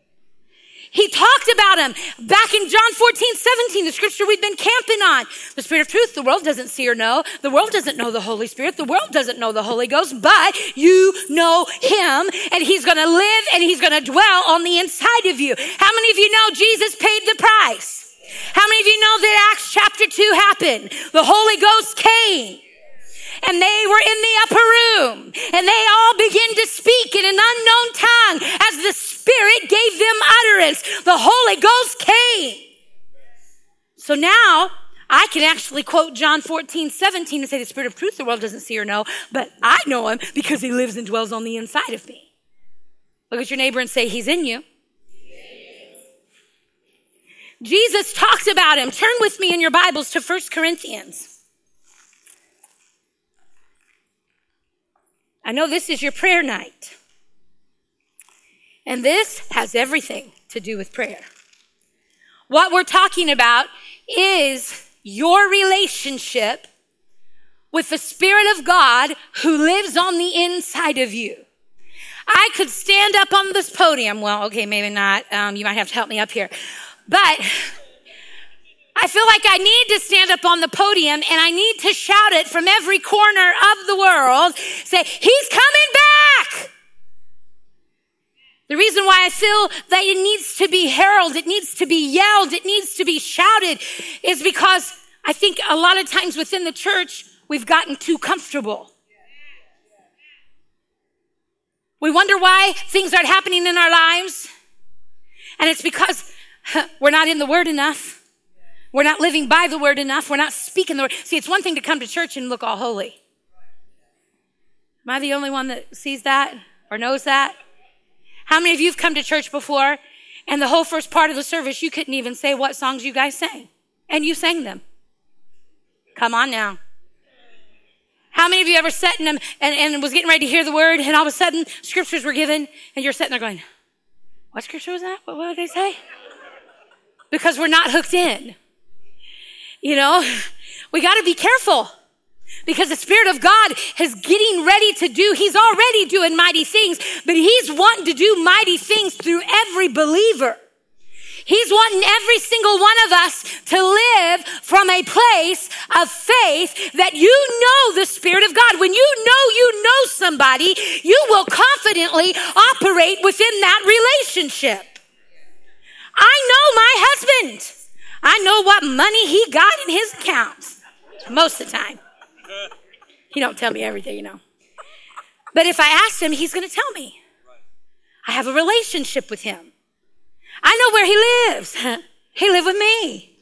Speaker 1: He talked about him back in John fourteen, seventeen, the scripture we've been camping on. The Spirit of truth, the world doesn't see or know. The world doesn't know the Holy Spirit. The world doesn't know the Holy Ghost, but you know him, and he's going to live and he's going to dwell on the inside of you. How many of you know Jesus paid the price? How many of you know that Acts chapter two happened? The Holy Ghost came. And they were in the upper room, and they all began to speak in an unknown tongue as the Spirit gave them utterance. The Holy Ghost came. So now I can actually quote John fourteen, seventeen and say, the Spirit of truth the world doesn't see or know, but I know him because he lives and dwells on the inside of me. Look at your neighbor and say, he's in you. Jesus talks about him. Turn with me in your Bibles to First Corinthians. I know this is your prayer night. And this has everything to do with prayer. What we're talking about is your relationship with the Spirit of God who lives on the inside of you. I could stand up on this podium. Well, okay, maybe not. Um, you might have to help me up here. But I feel like I need to stand up on the podium and I need to shout it from every corner of the world. Say, he's coming back. The reason why I feel that it needs to be heralded, it needs to be yelled, it needs to be shouted is because I think a lot of times within the church, we've gotten too comfortable. We wonder why things aren't happening in our lives. And it's because we're not in the Word enough. We're not living by the Word enough. We're not speaking the Word. See, it's one thing to come to church and look all holy. Am I the only one that sees that or knows that? How many of you have come to church before and the whole first part of the service, you couldn't even say what songs you guys sang? And you sang them. Come on now. How many of you ever sat in them and, and was getting ready to hear the word and all of a sudden scriptures were given and you're sitting there going, what scripture was that? What, what did they say? Because we're not hooked in. You know, we got to be careful because the Spirit of God is getting ready to do, he's already doing mighty things, but he's wanting to do mighty things through every believer. He's wanting every single one of us to live from a place of faith that you know the Spirit of God. When you know you know somebody, you will confidently operate within that relationship. I know my husband. I know what money he got in his accounts most of the time. He don't tell me everything, you know. But if I ask him, he's going to tell me. I have a relationship with him. I know where he lives. He lived with me.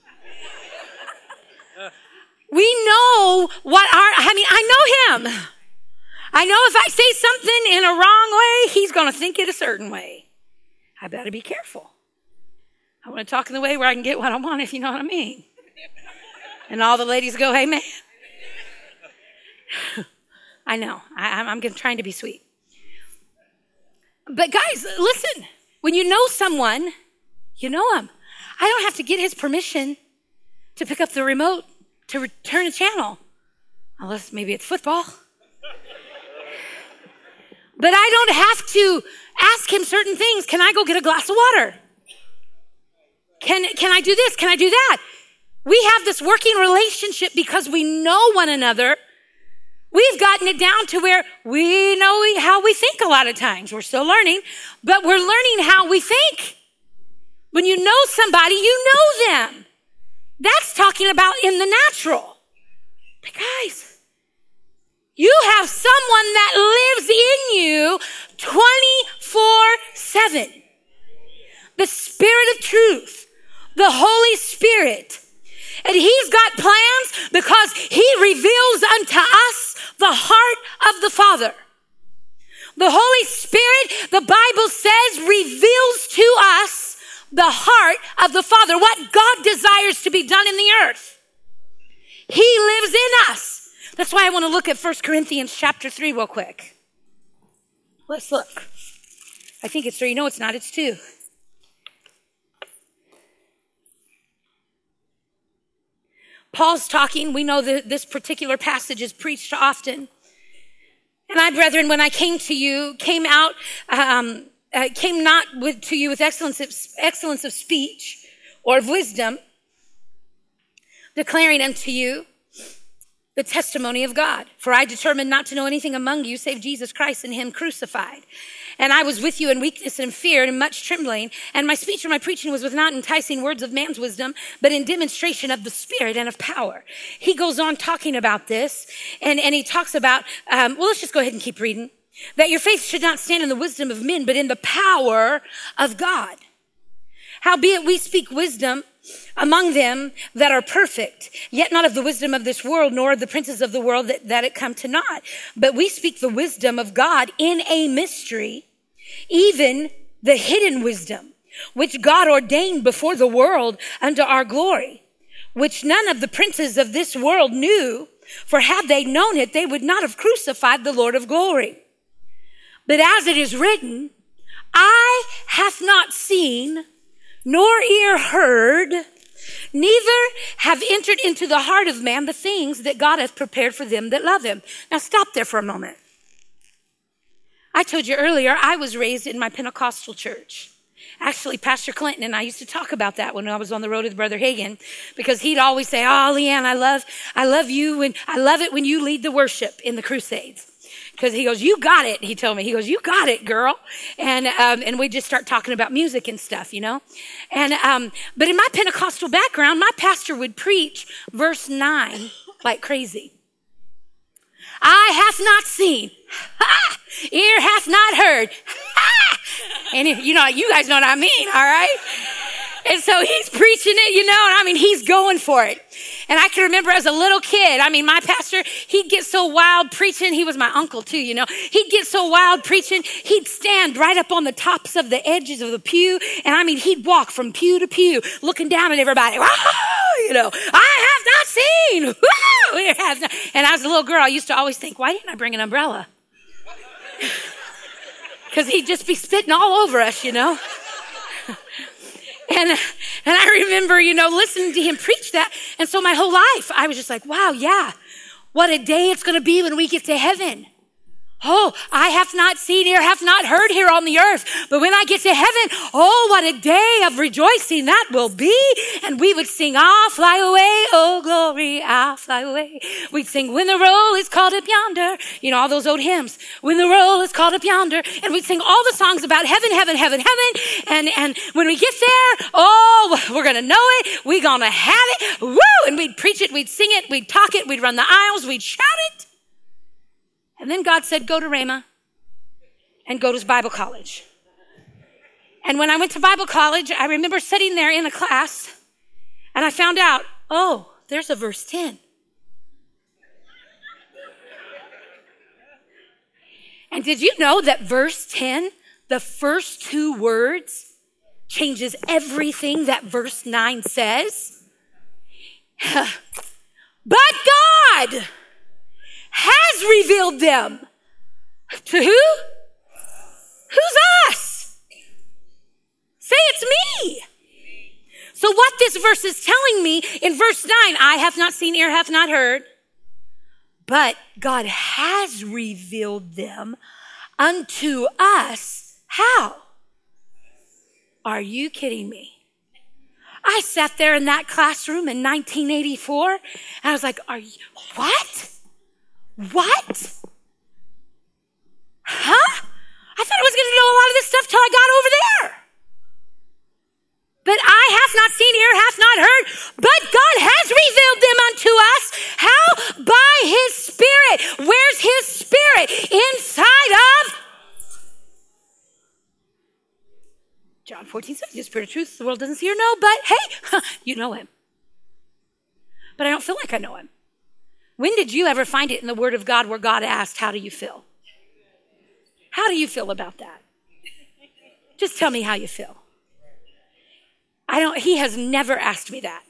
Speaker 1: We know what our, I mean, I know him. I know if I say something in a wrong way, he's going to think it a certain way. I better be careful. I want to talk in the way where I can get what I want, if you know what I mean. And all the ladies go, amen. I know. I, I'm, I'm trying to be sweet. But guys, listen. When you know someone, you know him. I don't have to get his permission to pick up the remote to return a channel. Unless maybe it's football. But I don't have to ask him certain things. Can I go get a glass of water? Can, can I do this? Can I do that? We have this working relationship because we know one another. We've gotten it down to where we know how we think a lot of times. We're still learning, but we're learning how we think. When you know somebody, you know them. That's talking about in the natural. But guys, you have someone that lives in you twenty-four seven. The Spirit of truth, the Holy Spirit. And he's got plans because he reveals unto us the heart of the Father. The Holy Spirit, the Bible says, reveals to us the heart of the Father, what God desires to be done in the earth. He lives in us. That's why I want to look at First Corinthians chapter three real quick. Let's look. I think it's three. No, it's not. It's two. Paul's talking. We know that this particular passage is preached often. And I, brethren, when I came to you, came out, um, uh, came not with, to you with excellence of, excellence of speech or of wisdom, declaring unto you the testimony of God. For I determined not to know anything among you save Jesus Christ and him crucified. And I was with you in weakness and fear and much trembling. And my speech and my preaching was with not enticing words of man's wisdom, but in demonstration of the Spirit and of power. He goes on talking about this. And, and he talks about, um, well, let's just go ahead and keep reading. That your faith should not stand in the wisdom of men, but in the power of God. Howbeit we speak wisdom among them that are perfect, yet not of the wisdom of this world, nor of the princes of the world that, that it come to naught. But we speak the wisdom of God in a mystery, even the hidden wisdom, which God ordained before the world unto our glory, which none of the princes of this world knew, for had they known it, they would not have crucified the Lord of glory. But as it is written, eye hath not seen, nor ear heard, neither have entered into the heart of man the things that God hath prepared for them that love him. Now stop there for a moment. I told you earlier, I was raised in my Pentecostal church. Actually, Pastor Clinton and I used to talk about that when I was on the road with Brother Hagin, because he'd always say, oh, Leanne, I love, I love you, and I love it when you lead the worship in the crusades. Because he goes, you got it, he told me. He goes, you got it, girl. And um, and we just start talking about music and stuff, you know. And um, but in my Pentecostal background, my pastor would preach verse nine like crazy. Eye hath not seen, ha! Ear hath not heard, ha! And if, you know, you guys know what I mean, all right? And so he's preaching it, you know, and I mean, he's going for it. And I can remember as a little kid, I mean, my pastor, he'd get so wild preaching. He was my uncle too, you know. He'd get so wild preaching. He'd stand right up on the tops of the edges of the pew. And I mean, he'd walk from pew to pew, looking down at everybody. You know, I have not seen. Woo! And as a little girl, I used to always think, why didn't I bring an umbrella? Because he'd just be spitting all over us, you know. And, and I remember, you know, listening to him preach that. And so my whole life, I was just like, wow, yeah, what a day it's going to be when we get to heaven. Oh, I have not seen, ear have not heard here on the earth. But when I get to heaven, oh, what a day of rejoicing that will be. And we would sing, I'll fly away, oh glory, I'll fly away. We'd sing, when the roll is called up yonder. You know, all those old hymns. When the roll is called up yonder. And we'd sing all the songs about heaven, heaven, heaven, heaven. And, and when we get there, oh, we're going to know it. We're going to have it. Woo! And we'd preach it, we'd sing it, we'd talk it, we'd run the aisles, we'd shout it. And then God said, go to Rhema and go to Bible college. And when I went to Bible college, I remember sitting there in a class and I found out, oh, there's a verse ten. And did you know that verse ten, the first two words, changes everything that verse nine says? But God has revealed them. To who? Who's us? Say it's me. So what this verse is telling me in verse nine, eye hath not seen, ear hath not heard, but God has revealed them unto us. How? Are you kidding me? I sat there in that classroom in nineteen eighty-four and I was like, are you, what? What? Huh? I thought I was going to know a lot of this stuff till I got over there. But eye hath not seen, ear hath not heard, but God has revealed them unto us. How? By his Spirit. Where's his Spirit? Inside of John fourteen says, the Spirit of truth, the world doesn't see or know, but hey, you know him. But I don't feel like I know him. When did you ever find it in the Word of God where God asked, how do you feel? How do you feel about that? Just tell me how you feel. I don't, he has never asked me that.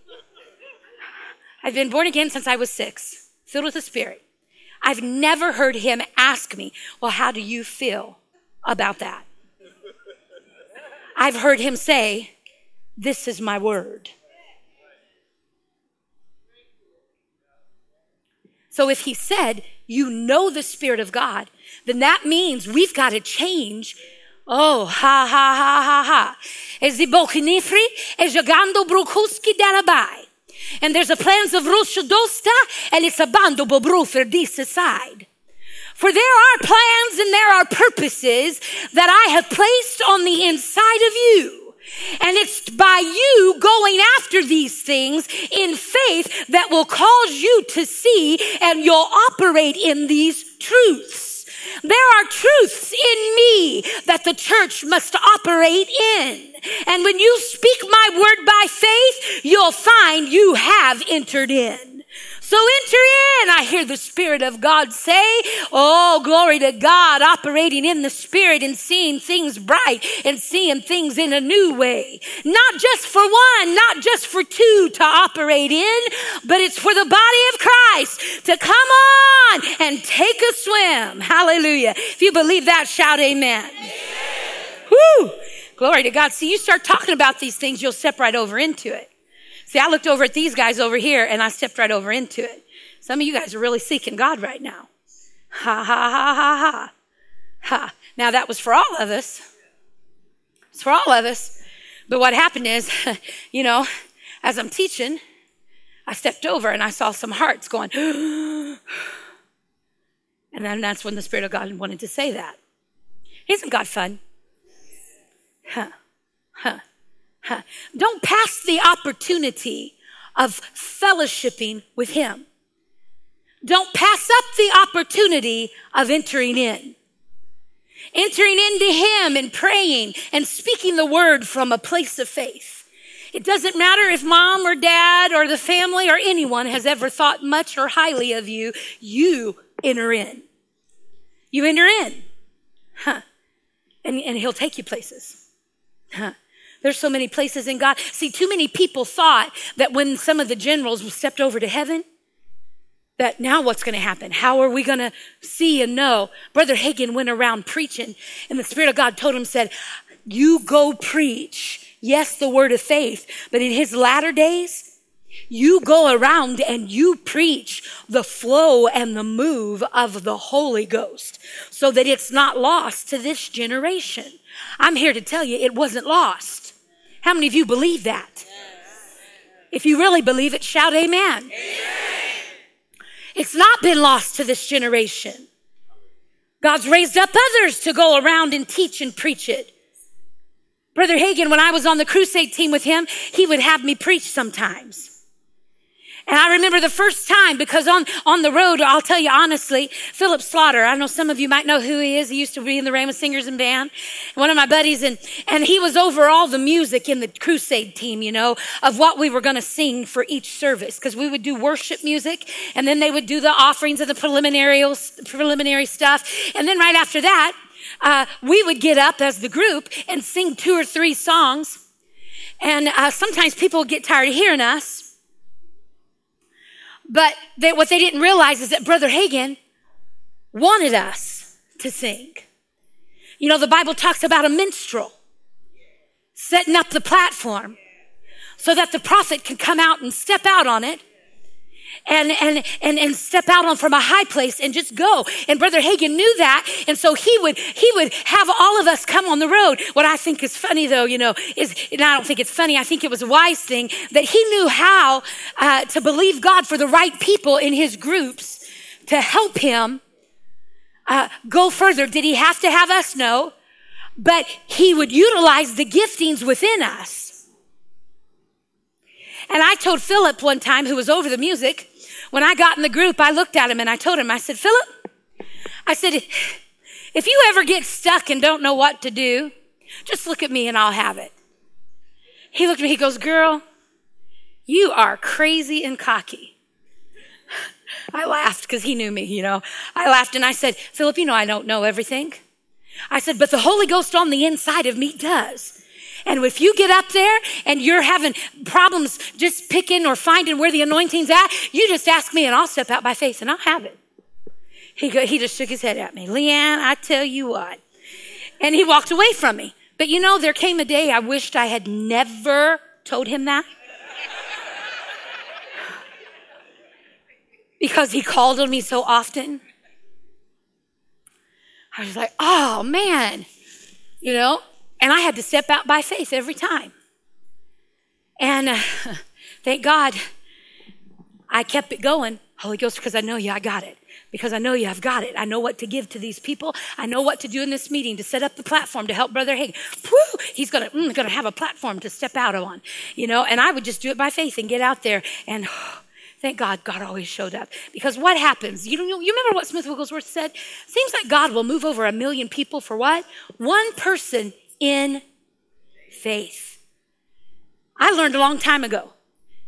Speaker 1: I've been born again since I was six, filled with the Spirit. I've never heard him ask me, well, how do you feel about that? I've heard him say, this is my word. So if he said, you know the Spirit of God, then that means we've got to change. Oh, ha, ha, ha, ha, ha. Ezibokinifri, ejagando brukuski darabai. And there's a plans of Rushodosta, and it's a bando bobrufer this aside. For there are plans and there are purposes that I have placed on the inside of you. And it's by you going after these things in faith that will cause you to see and you'll operate in these truths. There are truths in me that the church must operate in. And when you speak my word by faith, you'll find you have entered in. So enter in. I hear the Spirit of God say, oh, glory to God, operating in the Spirit and seeing things bright and seeing things in a new way. Not just for one, not just for two to operate in, but it's for the body of Christ to come on and take a swim. Hallelujah. If you believe that, shout amen. Amen. Woo! Glory to God. See, you start talking about these things, you'll step right over into it. See, I looked over at these guys over here and I stepped right over into it. Some of you guys are really seeking God right now. Ha, ha, ha, ha, ha. Ha. Now that was for all of us. It's for all of us. But what happened is, you know, as I'm teaching, I stepped over and I saw some hearts going, and then that's when the Spirit of God wanted to say that. Isn't God fun? Huh, huh, huh. Don't pass the opportunity of fellowshipping with him. Don't pass up the opportunity of entering in. Entering into him and praying and speaking the word from a place of faith. It doesn't matter if mom or dad or the family or anyone has ever thought much or highly of you. You enter in. You enter in. Huh. And, and he'll take you places. Huh. There's so many places in God. See, too many people thought that when some of the generals stepped over to heaven, that now what's going to happen? How are we going to see and know? Brother Hagin went around preaching, and the Spirit of God told him, said, you go preach. Yes, the word of faith, but in his latter days, you go around and you preach the flow and the move of the Holy Ghost so that it's not lost to this generation. I'm here to tell you it wasn't lost. How many of you believe that? Yes. If you really believe it, shout amen. Amen. It's not been lost to this generation. God's raised up others to go around and teach and preach it. Brother Hagin, when I was on the crusade team with him, he would have me preach sometimes. And I remember the first time, because on, on the road, I'll tell you honestly, Philip Slaughter, I know some of you might know who he is. He used to be in the Rhema Singers and Band. One of my buddies, and, and he was over all the music in the crusade team, you know, of what we were going to sing for each service. Because we would do worship music, and then they would do the offerings and the preliminary, preliminary stuff. And then right after that, uh, we would get up as the group and sing two or three songs. And uh, sometimes people would get tired of hearing us. But they, what they didn't realize is that Brother Hagin wanted us to sing. You know, the Bible talks about a minstrel setting up the platform so that the prophet can come out and step out on it and, and, and, and step out on from a high place and just go. And Brother Hagin knew that. And so he would, he would have all of us come on the road. What I think is funny though, you know, is, and I don't think it's funny. I think it was a wise thing that he knew how, uh, to believe God for the right people in his groups to help him, uh, go further. Did he have to have us? No, but he would utilize the giftings within us. And I told Philip one time, who was over the music, when I got in the group, I looked at him and I told him, I said, Philip, I said, if you ever get stuck and don't know what to do, just look at me and I'll have it. He looked at me, he goes, girl, you are crazy and cocky. I laughed because he knew me, you know. I laughed and I said, Philip, you know I don't know everything. I said, but the Holy Ghost on the inside of me does. And if you get up there and you're having problems just picking or finding where the anointing's at, you just ask me and I'll step out by faith and I'll have it. He go, he just shook his head at me. Leanne, I tell you what. And he walked away from me. But you know, there came a day I wished I had never told him that. Because he called on me so often. I was like, oh man, you know. And I had to step out by faith every time. And uh, thank God I kept it going. Holy Ghost, because I know you, I got it. Because I know you, I've got it. I know what to give to these people. I know what to do in this meeting to set up the platform to help Brother Hagin. Woo, he's going to mm, gonna have a platform to step out on, you know. And I would just do it by faith and get out there. And oh, thank God, God always showed up. Because what happens? You, you remember what Smith Wigglesworth said? Seems like God will move over a million people for what? One person in faith. I learned a long time ago.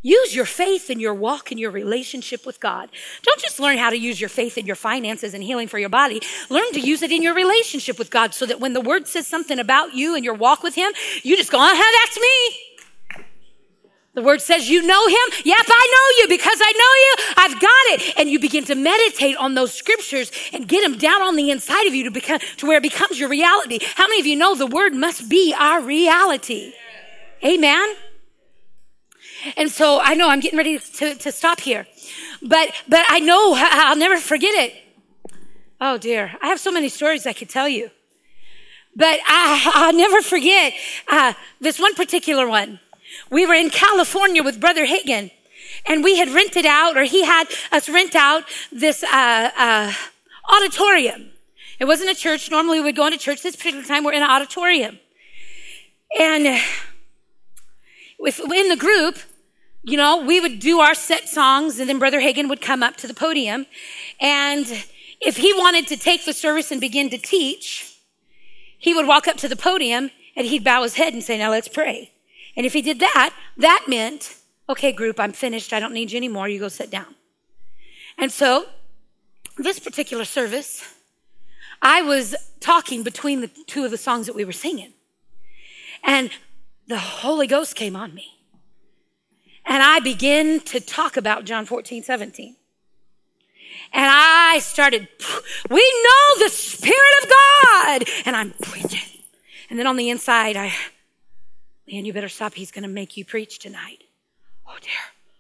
Speaker 1: Use your faith in your walk and your relationship with God. Don't just learn how to use your faith in your finances and healing for your body. Learn to use it in your relationship with God so that when the word says something about you and your walk with him, you just go, uh-huh, that's me. The word says you know him. Yep, I know you. Because I know you, I've got it. And you begin to meditate on those scriptures and get them down on the inside of you to become to where it becomes your reality. How many of you know the word must be our reality? Amen. And so I know I'm getting ready to, to stop here, but, but I know I'll never forget it. Oh dear. I have so many stories I could tell you, but I, I'll never forget, uh, this one particular one. We were in California with Brother Hagin, and we had rented out, or he had us rent out this, uh, uh, auditorium. It wasn't a church. Normally we would go into church. This particular time we're in an auditorium. And with, in the group, you know, we would do our set songs, and then Brother Hagin would come up to the podium. And if he wanted to take the service and begin to teach, he would walk up to the podium and he'd bow his head and say, now let's pray. And if he did that, that meant, okay, group, I'm finished. I don't need you anymore. You go sit down. And so this particular service, I was talking between the two of the songs that we were singing. And the Holy Ghost came on me. And I began to talk about John fourteen, seventeen. And I started, we know the Spirit of God. And I'm preaching. And then on the inside, I, man, you better stop. He's going to make you preach tonight. Oh, dear.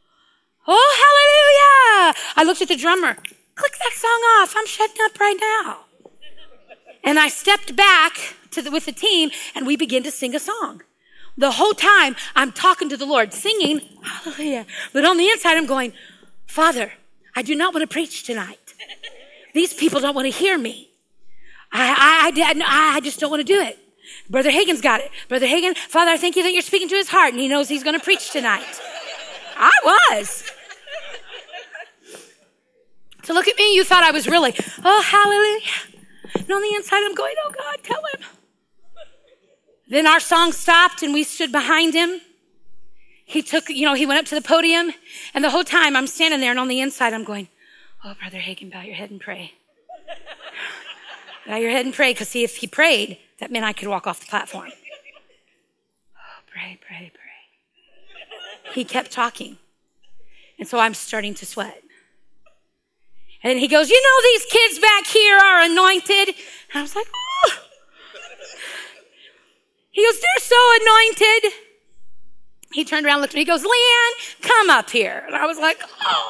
Speaker 1: Oh, hallelujah. I looked at the drummer. Click that song off. I'm shutting up right now. And I stepped back to the, with the team, and we began to sing a song. The whole time I'm talking to the Lord, singing, hallelujah. But on the inside, I'm going, Father, I do not want to preach tonight. These people don't want to hear me. I, I, I, I just don't want to do it. Brother Hagin's got it. Brother Hagin, Father, I thank you that you're speaking to his heart, and he knows he's going to preach tonight. I was. So look at me. You thought I was really, oh, hallelujah. And on the inside, I'm going, oh, God, tell him. Then our song stopped and we stood behind him. He took, you know, he went up to the podium, and the whole time I'm standing there, and on the inside I'm going, oh, Brother Hagin, bow your head and pray. Bow your head and pray, because see, if he prayed, that meant I could walk off the platform. Oh, pray, pray, pray. He kept talking. And so I'm starting to sweat. And he goes, you know, these kids back here are anointed. And I was like, oh. He goes, they're so anointed. He turned around and looked at me. He goes, Leanne, come up here. And I was like, oh.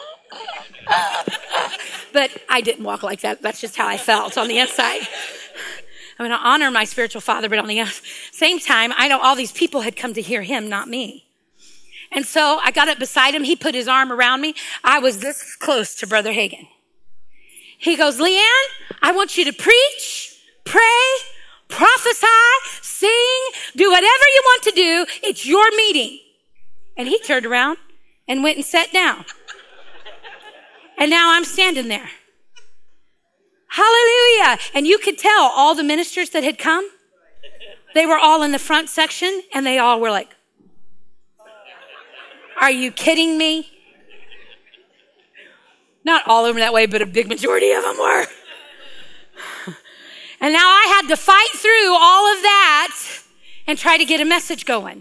Speaker 1: But I didn't walk like that. That's just how I felt on the inside. I'm going to honor my spiritual father, but on the same time, I know all these people had come to hear him, not me. And so I got up beside him. He put his arm around me. I was this close to Brother Hagin. He goes, Leanne, I want you to preach, pray, prophesy, sing, do whatever you want to do. It's your meeting. And he turned around and went and sat down. And now I'm standing there. Hallelujah. And you could tell all the ministers that had come, they were all in the front section, and they all were like, are you kidding me? Not all of them that way, but a big majority of them were. And now I had to fight through all of that and try to get a message going.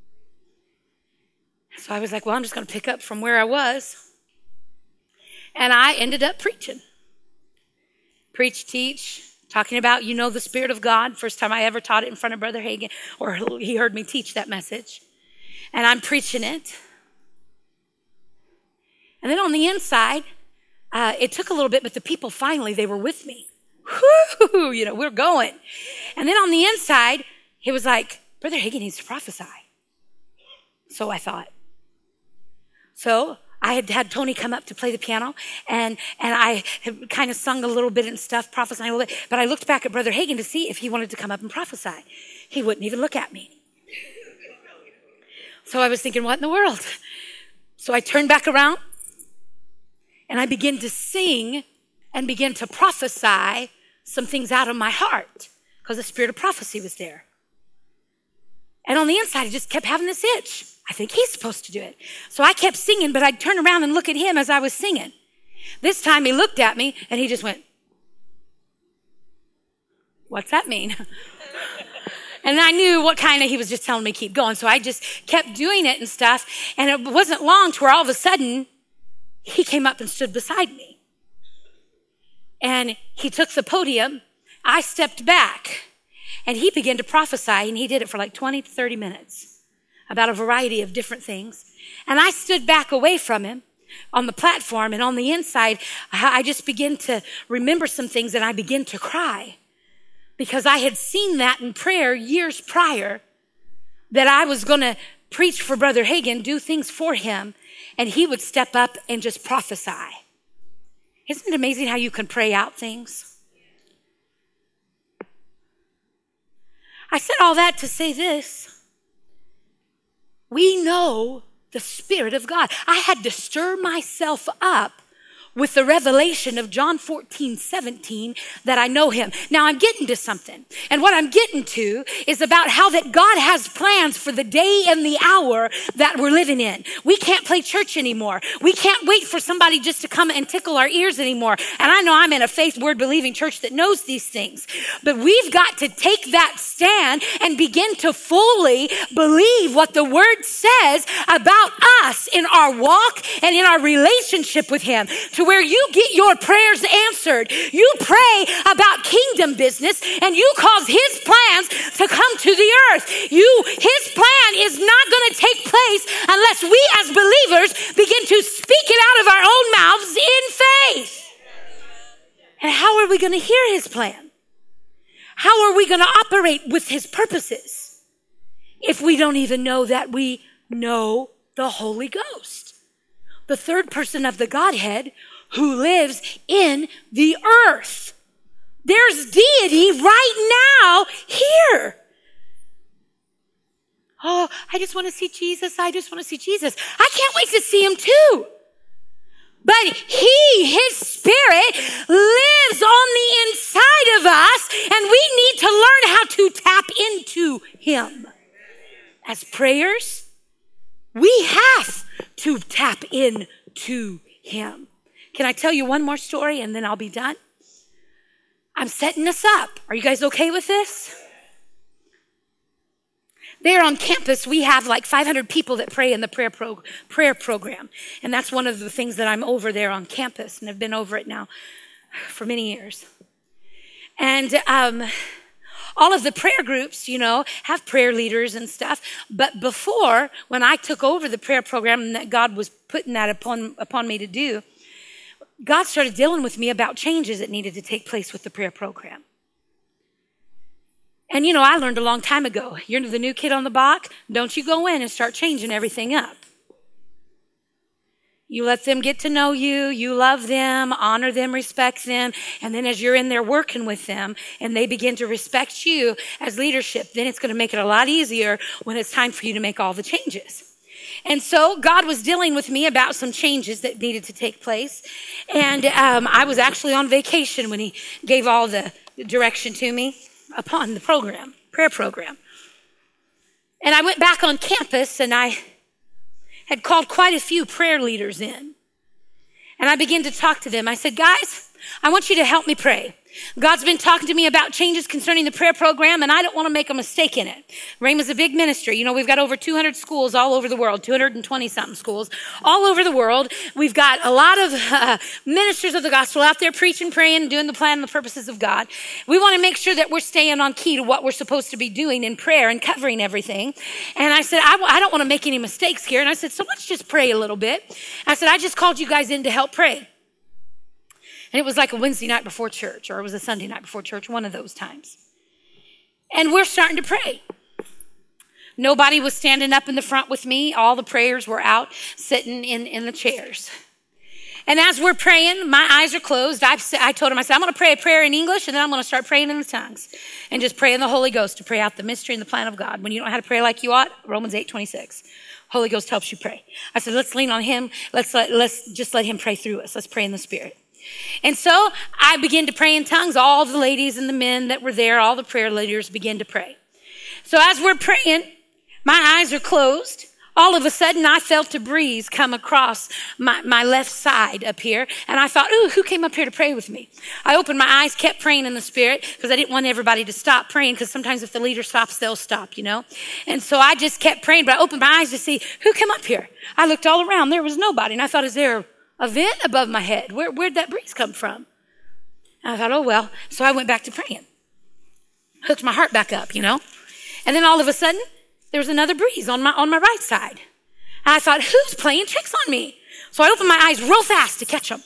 Speaker 1: So I was like, well, I'm just going to pick up from where I was. And I ended up preaching. Preach, teach, talking about, you know, the Spirit of God. First time I ever taught it in front of Brother Hagin, or he heard me teach that message. And I'm preaching it. And then on the inside, uh, it took a little bit, but the people finally, they were with me. Whoo, you know, we're going. And then on the inside, he was like, Brother Hagin needs to prophesy. So I thought. So I had had Tony come up to play the piano, and, and I had kind of sung a little bit and stuff, prophesying a little bit, but I looked back at Brother Hagin to see if he wanted to come up and prophesy. He wouldn't even look at me. So I was thinking, what in the world? So I turned back around, and I began to sing and began to prophesy some things out of my heart, because the spirit of prophecy was there. And on the inside, I just kept having this itch. I think he's supposed to do it. So I kept singing, but I'd turn around and look at him as I was singing. This time he looked at me and he just went, what's that mean? And I knew what kind of, he was just telling me keep going. So I just kept doing it and stuff. And it wasn't long to where all of a sudden he came up and stood beside me. And he took the podium. I stepped back and he began to prophesy, and he did it for like twenty to thirty minutes about a variety of different things. And I stood back away from him on the platform, and on the inside, I just began to remember some things, and I began to cry because I had seen that in prayer years prior, that I was going to preach for Brother Hagin, do things for him, and he would step up and just prophesy. Isn't it amazing how you can pray out things? I said all that to say this. We know the Spirit of God. I had to stir myself up with the revelation of John fourteen, seventeen, that I know him. Now I'm getting to something. And what I'm getting to is about how that God has plans for the day and the hour that we're living in. We can't play church anymore. We can't wait for somebody just to come and tickle our ears anymore. And I know I'm in a faith word believing church that knows these things. But we've got to take that stand and begin to fully believe what the word says about us in our walk and in our relationship with him. To where you get your prayers answered. You pray about kingdom business and you cause his plans to come to the earth. You, his plan is not going to take place unless we as believers begin to speak it out of our own mouths in faith. And how are we going to hear his plan? How are we going to operate with his purposes if we don't even know that we know the Holy Ghost, the third person of the Godhead, who lives in the earth? There's deity right now here. Oh, I just want to see Jesus. I just want to see Jesus. I can't wait to see him too. But he, his Spirit, lives on the inside of us, and we need to learn how to tap into him. As prayers, we have to tap into him. Can I tell you one more story and then I'll be done? I'm setting us up. Are you guys okay with this? There on campus, we have like five hundred people that pray in the prayer, pro- prayer program. And that's one of the things that I'm over there on campus, and I've been over it now for many years. And um, all of the prayer groups, you know, have prayer leaders and stuff. But before, when I took over the prayer program and that God was putting that upon, upon me to do, God started dealing with me about changes that needed to take place with the prayer program. And, you know, I learned a long time ago, you're the new kid on the block, don't you go in and start changing everything up. You let them get to know you, you love them, honor them, respect them, and then as you're in there working with them and they begin to respect you as leadership, then it's going to make it a lot easier when it's time for you to make all the changes. And so God was dealing with me about some changes that needed to take place. And um, I was actually on vacation when he gave all the direction to me upon the program, prayer program. And I went back on campus and I had called quite a few prayer leaders in. And I began to talk to them. I said, guys, I want you to help me pray. God's been talking to me about changes concerning the prayer program, and I don't want to make a mistake in it. Rhema's a big ministry. You know, we've got over two hundred schools all over the world, two hundred twenty something schools all over the world. We've got a lot of uh, ministers of the gospel out there preaching, praying, doing the plan and the purposes of God. We want to make sure that we're staying on key to what we're supposed to be doing in prayer and covering everything. And I said, I, w- I don't want to make any mistakes here. And I said, so let's just pray a little bit. I said, I just called you guys in to help pray. And it was like a Wednesday night before church, or it was a Sunday night before church, one of those times. And we're starting to pray. Nobody was standing up in the front with me. All the prayers were out, sitting in, in the chairs. And as we're praying, my eyes are closed. I've, I told him, I said, I'm going to pray a prayer in English, and then I'm going to start praying in the tongues. And just pray in the Holy Ghost to pray out the mystery and the plan of God. When you don't know how to pray like you ought, Romans eight twenty-six. Holy Ghost helps you pray. I said, let's lean on him. Let's let, let's just let him pray through us. Let's pray in the Spirit. And so I began to pray in tongues. All the ladies and the men that were there, all the prayer leaders began to pray. So as we're praying, my eyes are closed. all of a sudden I felt a breeze come across my, my left side up here. And I thought, ooh, who came up here to pray with me? I opened my eyes, kept praying in the Spirit because I didn't want everybody to stop praying, because sometimes if the leader stops, they'll stop, you know. And so I just kept praying, but I opened my eyes to see who came up here. I looked all around. There was nobody. And I thought, is there a vent above my head? Where, where'd that breeze come from? And I thought, oh, well. So I went back to praying. Hooked my heart back up, you know. And then all of a sudden, there was another breeze on my on my right side. And I thought, who's playing tricks on me? So I opened my eyes real fast to catch them.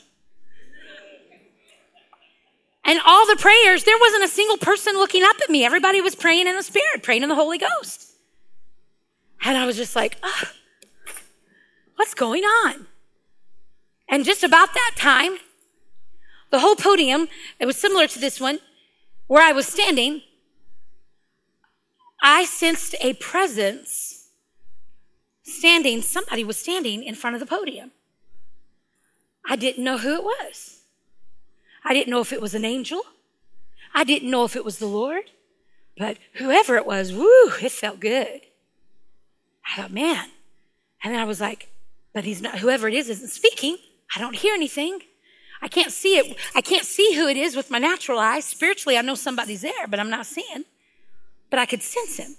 Speaker 1: And all the prayers, there wasn't a single person looking up at me. Everybody was praying in the Spirit, praying in the Holy Ghost. And I was just like, oh, what's going on? And just about that time, the whole podium, it was similar to this one, where I was standing, I sensed a presence standing. Somebody was standing in front of the podium. I didn't know who it was. I didn't know if it was an angel. I didn't know if it was the Lord. But whoever it was, woo, it felt good. I thought, man. And then I was like, but he's not, whoever it is isn't speaking. I don't hear anything. I can't see it. I can't see who it is with my natural eyes. Spiritually, I know somebody's there, but I'm not seeing. But I could sense him.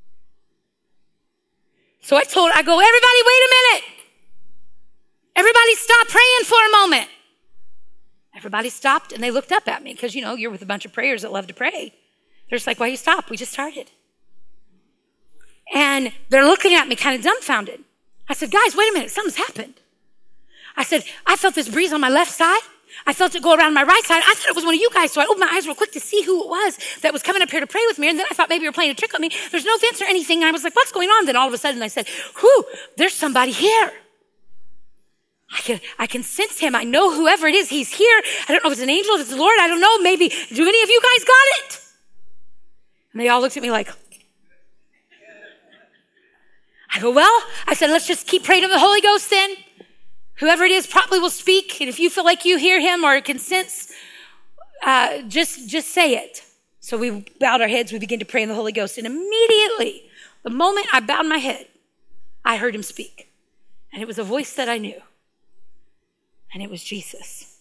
Speaker 1: So I told, I go, everybody, wait a minute. Everybody stop praying for a moment. Everybody stopped and they looked up at me because, you know, you're with a bunch of prayers that love to pray. They're just like, why you stop? We just started. And they're looking at me kind of dumbfounded. I said, guys, wait a minute. Something's happened. I said, I felt this breeze on my left side. I felt it go around my right side. I thought it was one of you guys, so I opened my eyes real quick to see who it was that was coming up here to pray with me. And then I thought maybe you were playing a trick on me. There's no vents or anything. And I was like, what's going on? Then all of a sudden I said, whew, there's somebody here. I can, I can sense him. I know whoever it is, he's here. I don't know if it's an angel, if it's the Lord. I don't know. Maybe, do any of you guys got it? And they all looked at me like, I go, well, I said, let's just keep praying to the Holy Ghost then. Whoever it is probably will speak. And if you feel like you hear him or can sense, uh, just, just say it. So we bowed our heads. We began to pray in the Holy Ghost. And immediately, the moment I bowed my head, I heard him speak. And it was a voice that I knew. And it was Jesus.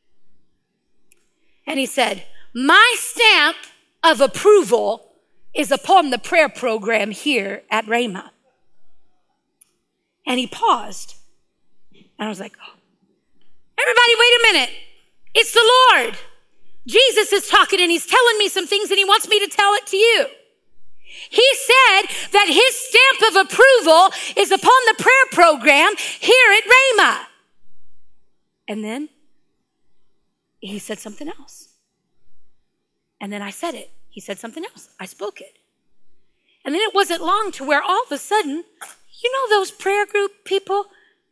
Speaker 1: And he said, my stamp of approval is upon the prayer program here at Rhema. And he paused. And I was like, oh. Everybody, wait a minute. It's the Lord. Jesus is talking and he's telling me some things and he wants me to tell it to you. He said that his stamp of approval is upon the prayer program here at Rhema. And then he said something else. And then I said it. He said something else. I spoke it. And then it wasn't long to where all of a sudden, you know those prayer group people?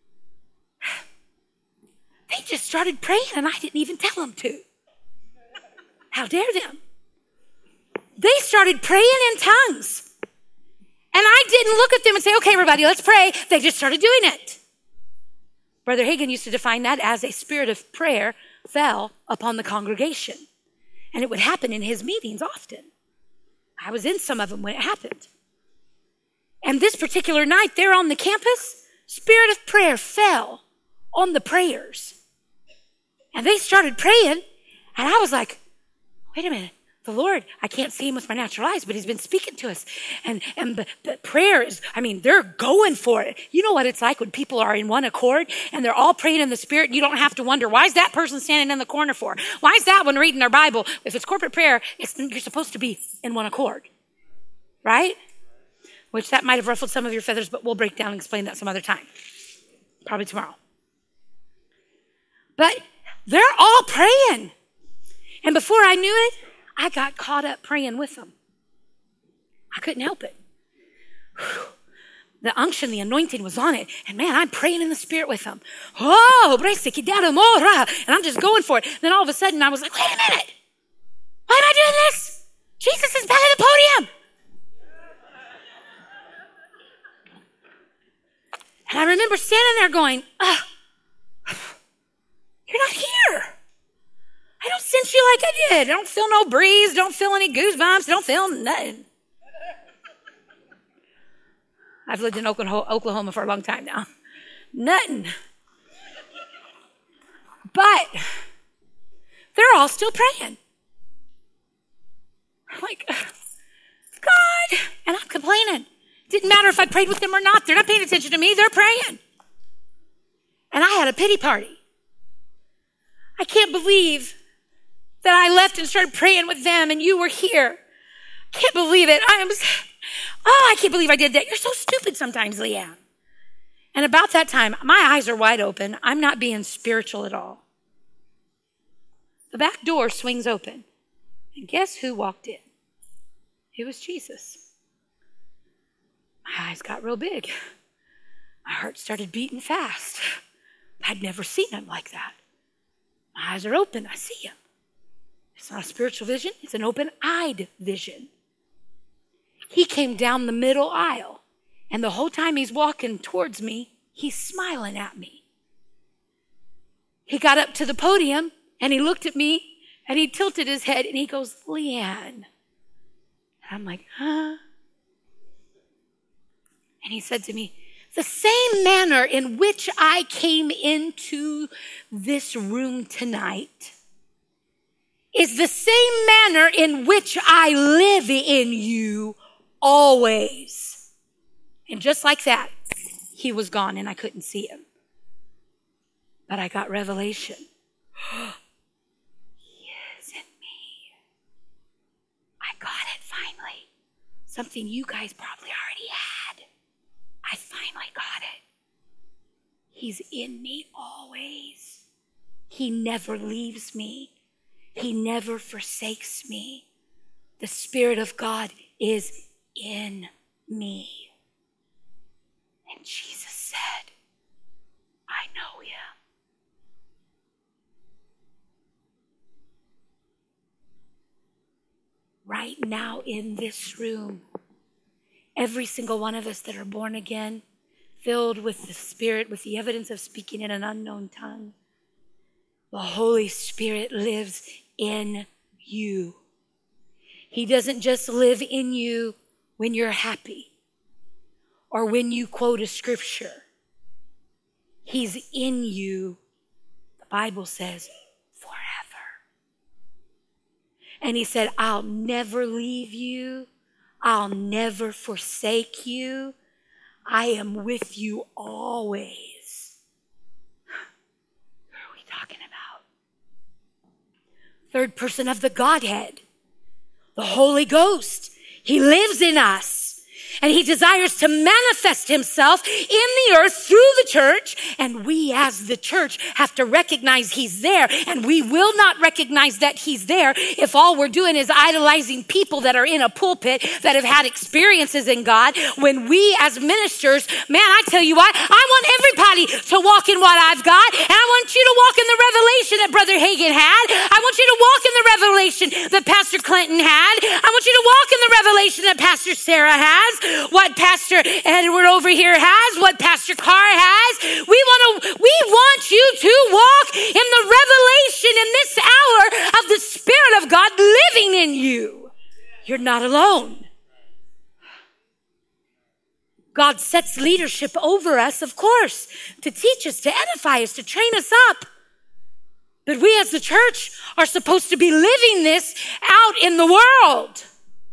Speaker 1: They just started praying and I didn't even tell them to. How dare them? They started praying in tongues. And I didn't look at them and say, okay, everybody, let's pray. They just started doing it. Brother Hagin used to define that as a spirit of prayer fell upon the congregation. And it would happen in his meetings often. I was in some of them when it happened. And this particular night there on the campus, spirit of prayer fell on the prayers. And they started praying. And I was like, wait a minute. The Lord, I can't see him with my natural eyes, but he's been speaking to us. And, and the, the prayer is, I mean, they're going for it. You know what it's like when people are in one accord and they're all praying in the Spirit. You don't have to wonder, why is that person standing in the corner for? Why is that one reading their Bible? If it's corporate prayer, it's, you're supposed to be in one accord. Right? Which that might have ruffled some of your feathers, but we'll break down and explain that some other time. Probably tomorrow. But they're all praying. And before I knew it, I got caught up praying with them. I couldn't help it. Whew. The unction, the anointing was on it. And man, I'm praying in the Spirit with them. Oh, and I'm just going for it. Then all of a sudden I was like, wait a minute. Why am I doing this? Jesus is back at the podium. And I remember standing there going, oh, you're not here. I don't sense you like I did. I don't feel no breeze. Don't feel any goosebumps. Don't feel nothing. I've lived in Oklahoma for a long time now. Nothing. But they're all still praying. I'm like, God, and I'm complaining. Didn't matter if I prayed with them or not. They're not paying attention to me. They're praying. And I had a pity party. I can't believe that I left and started praying with them and you were here. Can't believe it. I am, oh, I can't believe I did that. You're so stupid sometimes, Leanne. And about that time, my eyes are wide open. I'm not being spiritual at all. The back door swings open. And guess who walked in? It was Jesus. My eyes got real big. My heart started beating fast. I'd never seen him like that. My eyes are open. I see him. It's not a spiritual vision. It's an open-eyed vision. He came down the middle aisle. And the whole time he's walking towards me, he's smiling at me. He got up to the podium and he looked at me and he tilted his head and he goes, Leanne. And I'm like, huh? And he said to me, the same manner in which I came into this room tonight is the same manner in which I live in you always. And just like that, he was gone and I couldn't see him. But I got revelation. He is in me. I got it finally. Something you guys probably already had. I finally got it. He's in me always. He never leaves me. He never forsakes me. The Spirit of God is in me. And Jesus said, I know him. Right now in this room, every single one of us that are born again, filled with the Spirit, with the evidence of speaking in an unknown tongue, the Holy Spirit lives in you. He doesn't just live in you when you're happy or when you quote a scripture. He's in you, the Bible says, forever. And he said, I'll never leave you. I'll never forsake you. I am with you always. Who are we talking about? Third person of the Godhead, the Holy Ghost. He lives in us. And he desires to manifest himself in the earth through the church. And we as the church have to recognize he's there. And we will not recognize that he's there if all we're doing is idolizing people that are in a pulpit that have had experiences in God. When we as ministers, man, I tell you what, I want everybody to walk in what I've got. And I want you to walk in the revelation that Brother Hagin had. I want you to walk in the revelation that Pastor Clinton had. I want you to walk in the revelation that Pastor Sarah has. What Pastor Edward over here has, what Pastor Carr has. We want to, we want you to walk in the revelation in this hour of the Spirit of God living in you. You're not alone. God sets leadership over us, of course, to teach us, to edify us, to train us up. But we as the church are supposed to be living this out in the world.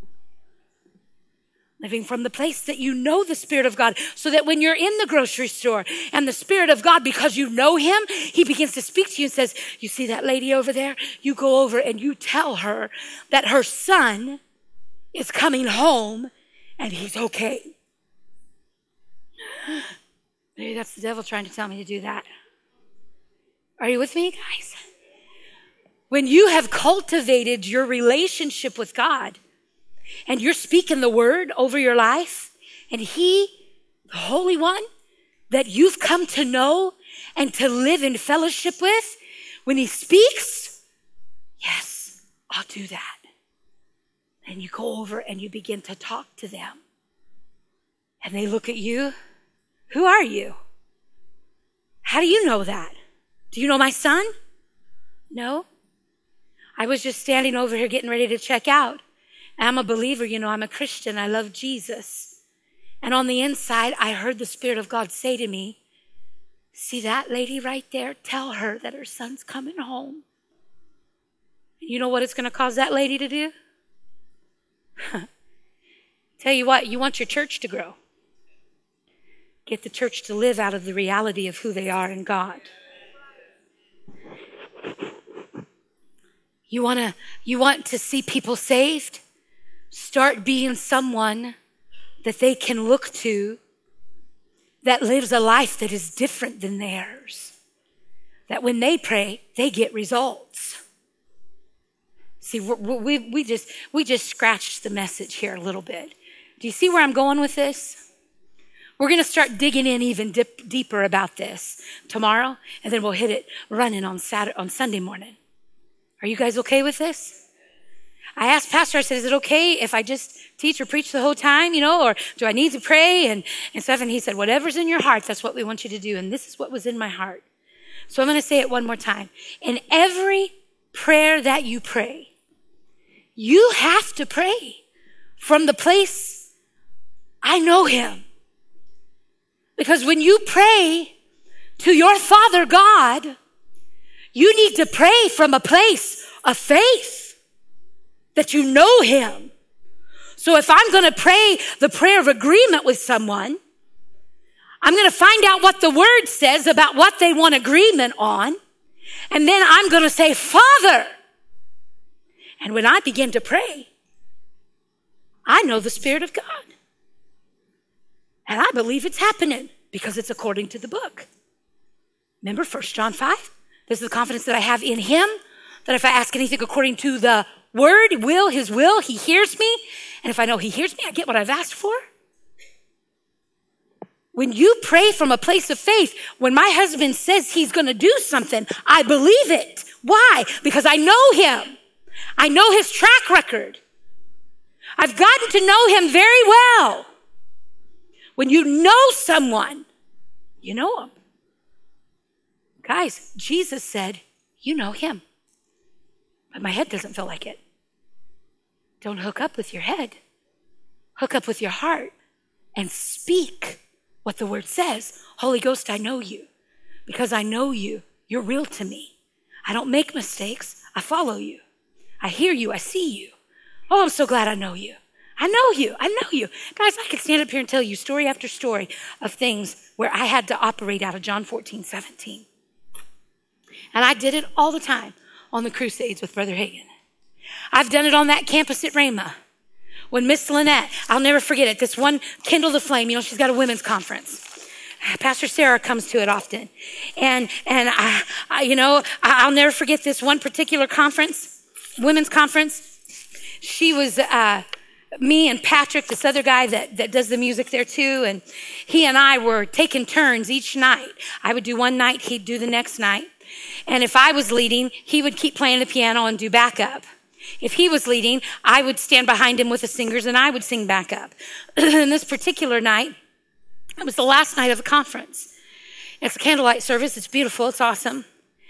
Speaker 1: Living from the place that you know the Spirit of God, so that when you're in the grocery store and the Spirit of God, because you know him, he begins to speak to you and says, you see that lady over there? You go over and you tell her that her son is coming home and he's okay. Maybe that's the devil trying to tell me to do that. Are you with me, guys? When you have cultivated your relationship with God, and you're speaking the word over your life, and he, the Holy One, that you've come to know and to live in fellowship with, when he speaks, yes, I'll do that. And you go over and you begin to talk to them. And they look at you. Who are you? How do you know that? Do you know my son? No. I was just standing over here getting ready to check out. I'm a believer, you know, I'm a Christian. I love Jesus. And on the inside, I heard the Spirit of God say to me, see that lady right there? Tell her that her son's coming home. You know what it's going to cause that lady to do? Tell you what, you want your church to grow. Get the church to live out of the reality of who they are in God. You want to you want to see people saved? Start being someone that they can look to that lives a life that is different than theirs. That when they pray, they get results. See, we we we just we just scratched the message here a little bit. Do you see where I'm going with this? We're going to start digging in even dip, deeper about this tomorrow, and then we'll hit it running on Saturday, on Sunday morning. Are you guys okay with this? I asked Pastor, I said, is it okay if I just teach or preach the whole time, you know, or do I need to pray and, and stuff? And he said, whatever's in your heart, that's what we want you to do. And this is what was in my heart. So I'm going to say it one more time. In every prayer that you pray, you have to pray from the place, I know him. Because when you pray to your Father God, you need to pray from a place of faith that you know him. So if I'm going to pray the prayer of agreement with someone, I'm going to find out what the word says about what they want agreement on. And then I'm going to say, Father. And when I begin to pray, I know the Spirit of God. And I believe it's happening because it's according to the book. Remember First John five? This is the confidence that I have in him, that if I ask anything according to the word, will, his will, he hears me. And if I know he hears me, I get what I've asked for. When you pray from a place of faith, when my husband says he's going to do something, I believe it. Why? Because I know him. I know his track record. I've gotten to know him very well. When you know someone, you know him. Guys, Jesus said, you know him. But my head doesn't feel like it. Don't hook up with your head. Hook up with your heart and speak what the word says. Holy Ghost, I know you. Because I know you, you're real to me. I don't make mistakes. I follow you. I hear you. I see you. Oh, I'm so glad I know you. I know you. I know you. Guys, I could stand up here and tell you story after story of things where I had to operate out of John fourteen, seventeen. And I did it all the time on the crusades with Brother Hagin. I've done it on that campus at Rhema. When Miss Lynette, I'll never forget it, this one Kindle the Flame, you know, she's got a women's conference. Pastor Sarah comes to it often. And, and I, I, you know, I'll never forget this one particular conference, women's conference. She was, uh, me and Patrick, this other guy that, that does the music there too, and he and I were taking turns each night. I would do one night, he'd do the next night. And if I was leading, he would keep playing the piano and do backup. If he was leading, I would stand behind him with the singers and I would sing backup. And this particular night, it was the last night of the conference. It's a candlelight service. It's beautiful. It's awesome.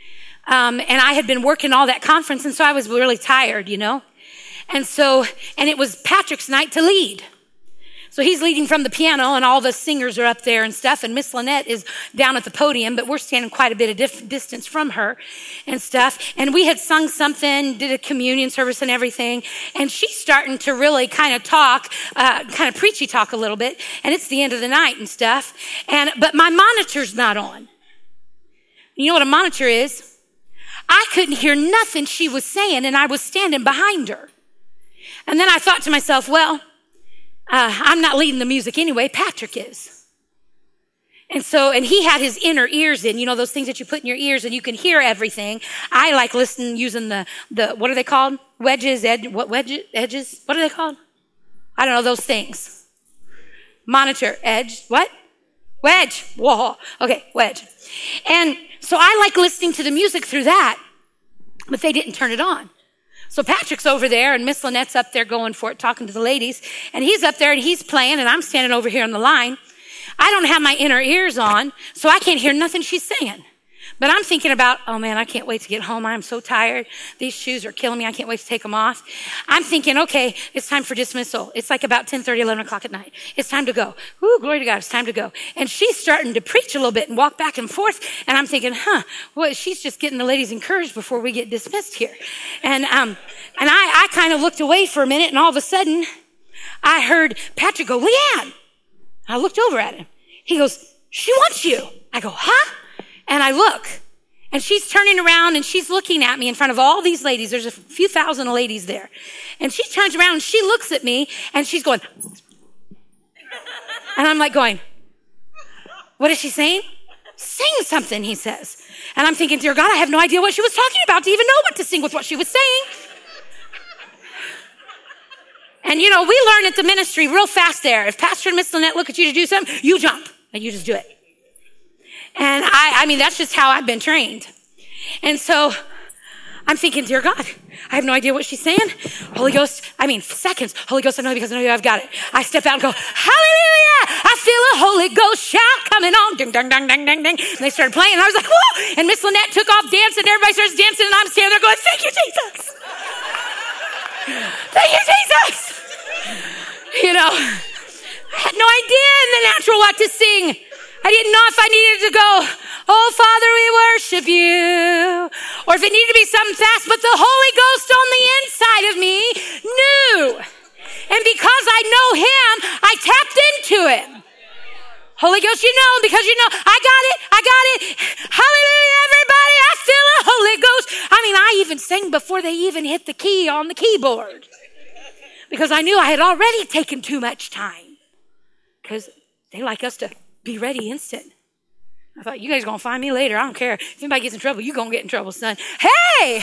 Speaker 1: Um, and I had been working all that conference, and so I was really tired, you know. And so, and it was Patrick's night to lead. So he's leading from the piano, and all the singers are up there and stuff, and Miss Lynette is down at the podium, but we're standing quite a bit of dif- distance from her and stuff. And we had sung something, did a communion service and everything, and she's starting to really kind of talk, uh, kind of preachy talk a little bit, and it's the end of the night and stuff. And but my monitor's not on. You know what a monitor is? I couldn't hear nothing she was saying, and I was standing behind her. And then I thought to myself, well, uh, I'm not leading the music anyway. Patrick is. And so, and he had his inner ears in, you know, those things that you put in your ears and you can hear everything. I like listening using the, the, what are they called? Wedges, ed, what wedges, edges? What are they called? I don't know, those things. Monitor, edge, what? Wedge. Whoa. Okay, wedge. And so I like listening to the music through that, but they didn't turn it on. So Patrick's over there and Miss Lynette's up there going for it, talking to the ladies. And he's up there and he's playing and I'm standing over here on the line. I don't have my inner ears on, so I can't hear nothing she's saying. But I'm thinking about, oh man, I can't wait to get home. I'm so tired. These shoes are killing me. I can't wait to take them off. I'm thinking, okay, it's time for dismissal. It's like about ten thirty, eleven o'clock at night. It's time to go. Ooh, glory to God, it's time to go. And she's starting to preach a little bit and walk back and forth. And I'm thinking, huh, well, she's just getting the ladies encouraged before we get dismissed here. And, um, and I, I kind of looked away for a minute, and all of a sudden I heard Patrick go, Leanne. I looked over at him. He goes, she wants you. I go, huh? And I look, and she's turning around and she's looking at me in front of all these ladies. There's a few thousand ladies there. And she turns around and she looks at me and she's going, and I'm like going, what is she saying? Sing something, he says. And I'm thinking, dear God, I have no idea what she was talking about to even know what to sing with what she was saying. And you know, we learn at the ministry real fast there. If Pastor and Miss Lynette look at you to do something, you jump and you just do it. And I, I mean, that's just how I've been trained. And so I'm thinking, dear God, I have no idea what she's saying. Holy Ghost, I mean, seconds. Holy Ghost, I know because I know you, I've got it. I step out and go, hallelujah. I feel a Holy Ghost shout coming on. Ding, ding, ding, ding, ding, ding. And they started playing. And I was like, whoa. And Miss Lynette took off dancing. Everybody starts dancing. And I'm standing there going, thank you, Jesus. Thank you, Jesus. You know, I had no idea in the natural what to sing. I didn't know if I needed to go, oh, Father, we worship you. Or if it needed to be something fast, but the Holy Ghost on the inside of me knew. And because I know him, I tapped into it. Holy Ghost, you know, because you know, I got it, I got it. Hallelujah, everybody, I feel a Holy Ghost. I mean, I even sang before they even hit the key on the keyboard. Because I knew I had already taken too much time. Because they like us to be ready instant. I thought, you guys are going to find me later. I don't care. If anybody gets in trouble, you're going to get in trouble, son. Hey!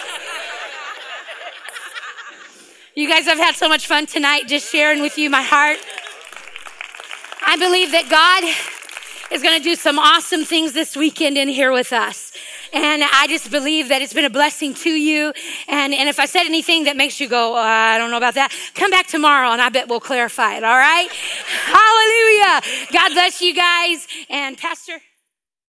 Speaker 1: You guys have had so much fun tonight just sharing with you my heart. I believe that God is going to do some awesome things this weekend in here with us. And I just believe that it's been a blessing to you. And, and if I said anything that makes you go, oh, I don't know about that, come back tomorrow and I bet we'll clarify it. All right? Hallelujah. God bless you guys. And Pastor...